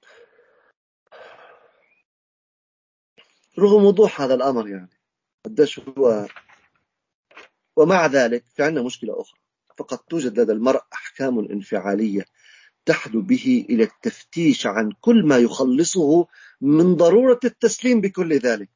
رغم وضوح هذا الأمر يعني قديش هو، ومع ذلك في عندنا مشكلة أخرى، فقد توجد لدى المرء أحكام انفعالية تحدو به إلى التفتيش عن كل ما يخلصه من ضرورة التسليم بكل ذلك،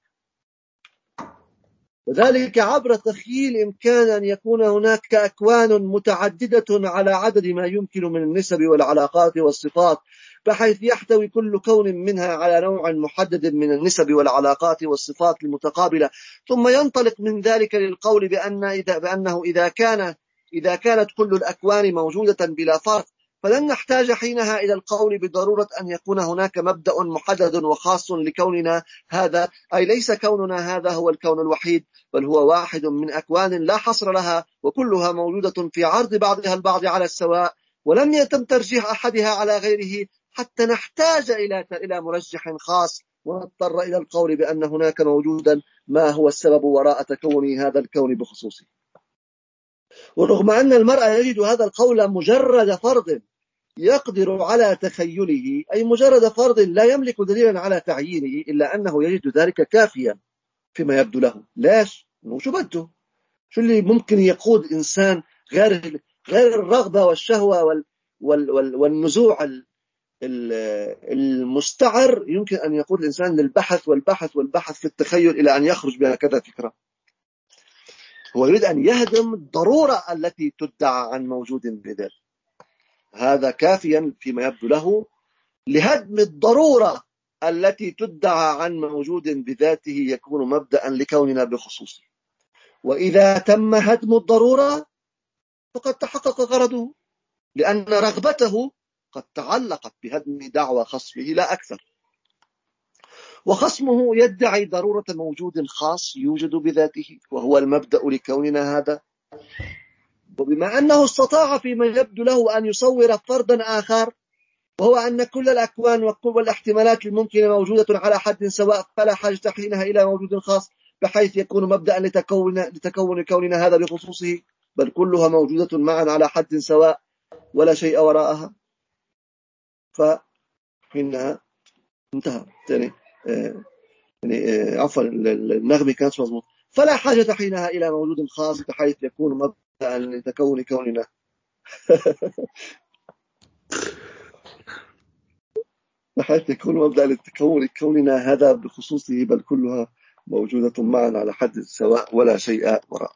وذلك عبر تخيل إمكان أن يكون هناك أكوان متعددة على عدد ما يمكن من النسب والعلاقات والصفات، بحيث يحتوي كل كون منها على نوع محدد من النسب والعلاقات والصفات المتقابلة، ثم ينطلق من ذلك للقول بأنه إذا كانت كل الأكوان موجودة بلا فرق، فلن نحتاج حينها إلى القول بضرورة أن يكون هناك مبدأ محدد وخاص لكوننا هذا، أي ليس كوننا هذا هو الكون الوحيد، بل هو واحد من أكوان لا حصر لها، وكلها موجودة في عرض بعضها البعض على السواء، ولم يتم ترجيح أحدها على غيره حتى نحتاج إلى مرجح خاص، ونضطر إلى القول بأن هناك موجودا ما هو السبب وراء تكون هذا الكون بخصوصه. ورغم أن المرء يجد هذا القول مجرد فرض يقدر على تخيله، أي مجرد فرض لا يملك دليلا على تعيينه، إلا أنه يجد ذلك كافيا فيما يبدو له. ليش؟ شو بده؟ شو اللي ممكن يقود إنسان غير الرغبة والشهوة والنزوع المستعر يمكن أن يقود الإنسان للبحث والبحث والبحث في التخيل إلى أن يخرج بهكذا فكرة. هو يريد أن يهدم الضرورة التي تدعى عن موجود بذاته، هذا كافيا فيما يبدو له لهدم الضرورة التي تدعى عن موجود بذاته، يكون مبدأ لكوننا بخصوصه. وإذا تم هدم الضرورة فقد تحقق غرضه، لأن رغبته قد تعلقت بهدم دعوى خصمه لا أكثر، وخصمه يدعي ضرورة موجود خاص يوجد بذاته، وهو المبدأ لكوننا هذا. وبما أنه استطاع فيما يبدو له أن يصور فرضا آخر، وهو أن كل الأكوان والاحتمالات الممكنة موجودة على حد سواء، فلا حاجة حينها إلى موجود خاص بحيث يكون مبدأ لتكون كوننا هذا بخصوصه، بل كلها موجودة معا على حد سواء ولا شيء وراءها، فحينها انتهى. عفوا النغمة كانت مضبوط. فلا حاجة حينها إلى موجود خاص بحيث يكون مبدأ لتكون كوننا بحيث يكون مبدأ لتكون كوننا هذا بخصوصه، بل كلها موجودة معا على حد سواء ولا شيء وراء.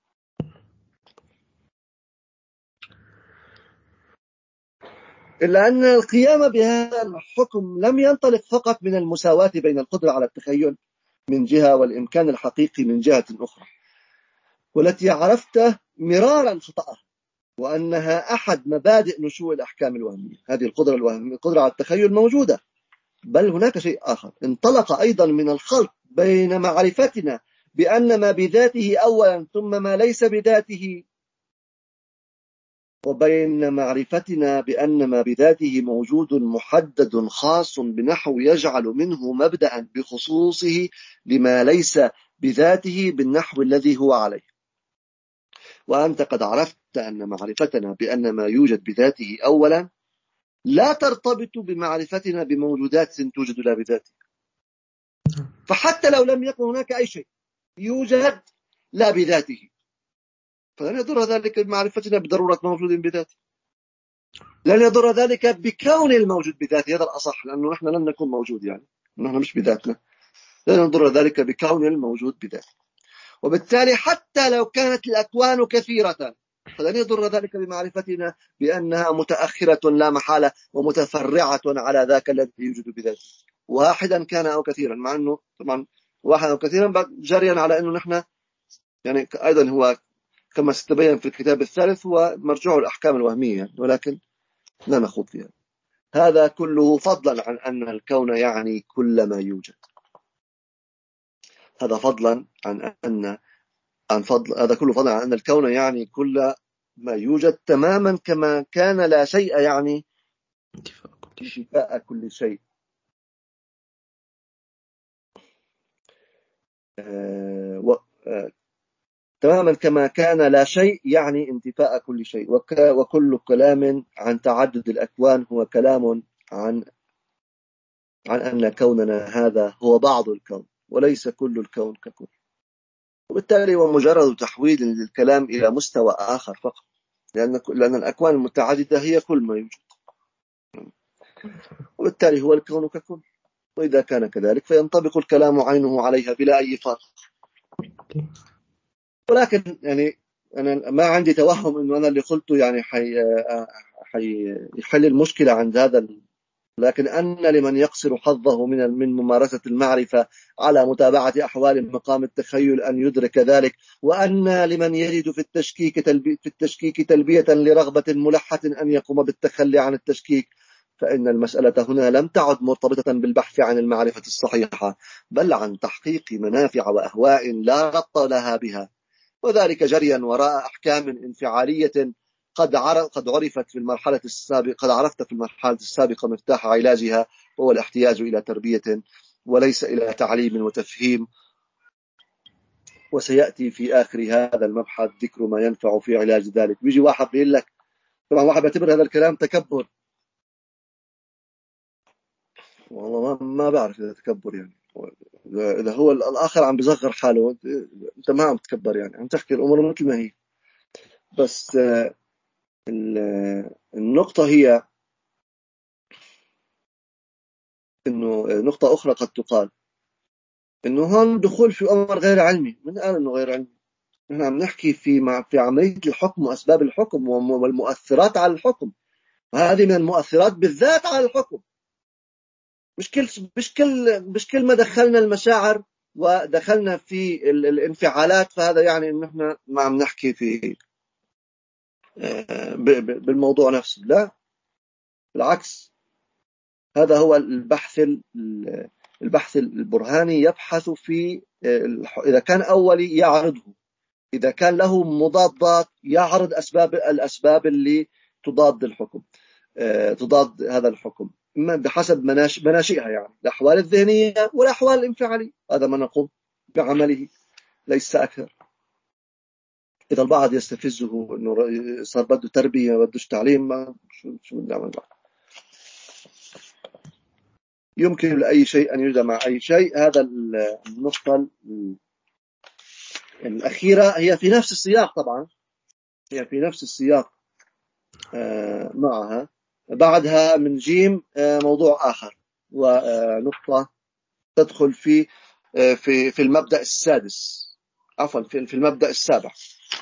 إلا أن القيام بهذا الحكم لم ينطلق فقط من المساواة بين القدرة على التخيل من جهة والإمكان الحقيقي من جهة أخرى، والتي عرفت مرارا خطأها، وأنها أحد مبادئ نشوء الأحكام الوهمية. هذه القدرة على التخيل موجودة، بل هناك شيء آخر انطلق أيضا من الخلط بين معرفتنا بأن ما بذاته أولا ثم ما ليس بذاته وبين معرفتنا بأن ما بذاته موجود محدد خاص بنحو يجعل منه مبدأ بخصوصه لما ليس بذاته بالنحو الذي هو عليه. وأنت قد عرفت أن معرفتنا بأن ما يوجد بذاته أولا لا ترتبط بمعرفتنا بموجودات توجد لا بذاته. فحتى لو لم يكن هناك أي شيء يوجد لا بذاته فلن يضر ذلك بمعرفتنا بضرورة موجود بذاته، لن يضر ذلك بكون الموجود بذاته. هذا الأصح، لأنه نحن لن نكون موجود، يعني نحن مش بذاتنا، لن يضر ذلك بكون الموجود بذاته. وبالتالي حتى لو كانت الأكوان كثيرة فلن يضر ذلك بمعرفتنا بأنها متأخرة لا محالة ومتفرعة على ذاك الذي يوجد بذاته، واحدا كان أو كثيرا، مع أنه طبعا واحدا أو كثيرا جريا على أنه نحن يعني أيضا هو كما ستبين في الكتاب الثالث هو مرجوع الأحكام الوهمية يعني، ولكن لا نخوض فيها. هذا كله فضلا عن أن الكون يعني كل ما يوجد. هذا فضلا عن فضل، هذا كله فضلا عن أن الكون يعني كل ما يوجد تماما كما كان لا شيء يعني انتفاء كل شيء. تماما كما كان لا شيء يعني انتفاء كل شيء. وكل كلام عن تعدد الأكوان هو كلام عن أن كوننا هذا هو بعض الكون وليس كل الكون ككل. وبالتالي هو مجرد تحويل للكلام إلى مستوى آخر فقط، لأن الأكوان المتعددة هي كل ما يوجد، وبالتالي هو الكون ككل. وإذا كان كذلك فينطبق الكلام عينه عليها بلا أي فرق. ولكن يعني أنا ما عندي توهم إنه أنا اللي قلته يعني حيحل المشكلة عند هذا، لكن أن لمن يقصر حظه من ممارسة المعرفة على متابعة أحوال مقام التخيل أن يدرك ذلك، وأن لمن يجد في التشكيك تلبية لرغبة ملحة أن يقوم بالتخلي عن التشكيك، فإن المسألة هنا لم تعد مرتبطة بالبحث عن المعرفة الصحيحة، بل عن تحقيق منافع وأهواء لا ربط لها بها، وذلك جريا وراء أحكام انفعالية قد عرفت في المرحلة السابقة، قد عرفت في المرحلة السابقة مفتاح علاجها، وهو الاحتياج إلى تربية وليس إلى تعليم وتفهيم. وسيأتي في آخر هذا المبحث ذكر ما ينفع في علاج ذلك. بيجي واحد بيقول لك، طبعا واحد بيعتبر هذا الكلام تكبر، والله ما بعرف إذا تكبر يعني، إذا هو الآخر عم بيصغر حاله أنت ما عم تكبر، يعني عم تحكي الأمور مثل ما هي. بس النقطة هي إنه نقطة أخرى قد تقال إنه هون دخول في أمر غير علمي. من قال إنه غير علمي؟ نحن عم نحكي في عملية الحكم وأسباب الحكم والمؤثرات على الحكم، وهذه من المؤثرات بالذات على الحكم. مش كل ما دخلنا المشاعر ودخلنا في الانفعالات فهذا يعني إن نحن ما عم نحكي في بالموضوع نفسه. لا، بالعكس، هذا هو البحث البرهاني. يبحث في إذا كان أولي يعرضه، إذا كان له مضادات يعرض الأسباب اللي تضاد الحكم، تضاد هذا الحكم بحسب مناشئها، يعني الأحوال الذهنية والأحوال الانفعالية. هذا ما نقوم بعمله ليس أكثر. إذا البعض يستفزه إنه صار بده تربية ما بدوش تعليم، ما شو نعمل بعد؟ يمكن لأي شيء أن يجمع أي شيء. هذا النقطة الأخيرة هي في نفس السياق، طبعا هي في نفس السياق معها. بعدها من جيم موضوع آخر، ونقطة تدخل في المبدأ السادس، عفوا في المبدأ السابع.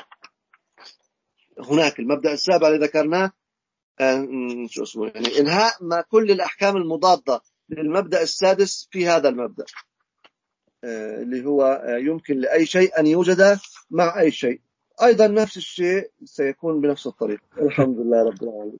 هناك المبدأ السابع اللي ذكرناه شو اسمه، يعني إنهاء ما كل الأحكام المضادة للمبدأ السادس في هذا المبدأ، اللي هو يمكن لأي شيء أن يوجد مع أي شيء. أيضا نفس الشيء سيكون بنفس الطريقة. الحمد لله رب العالمين.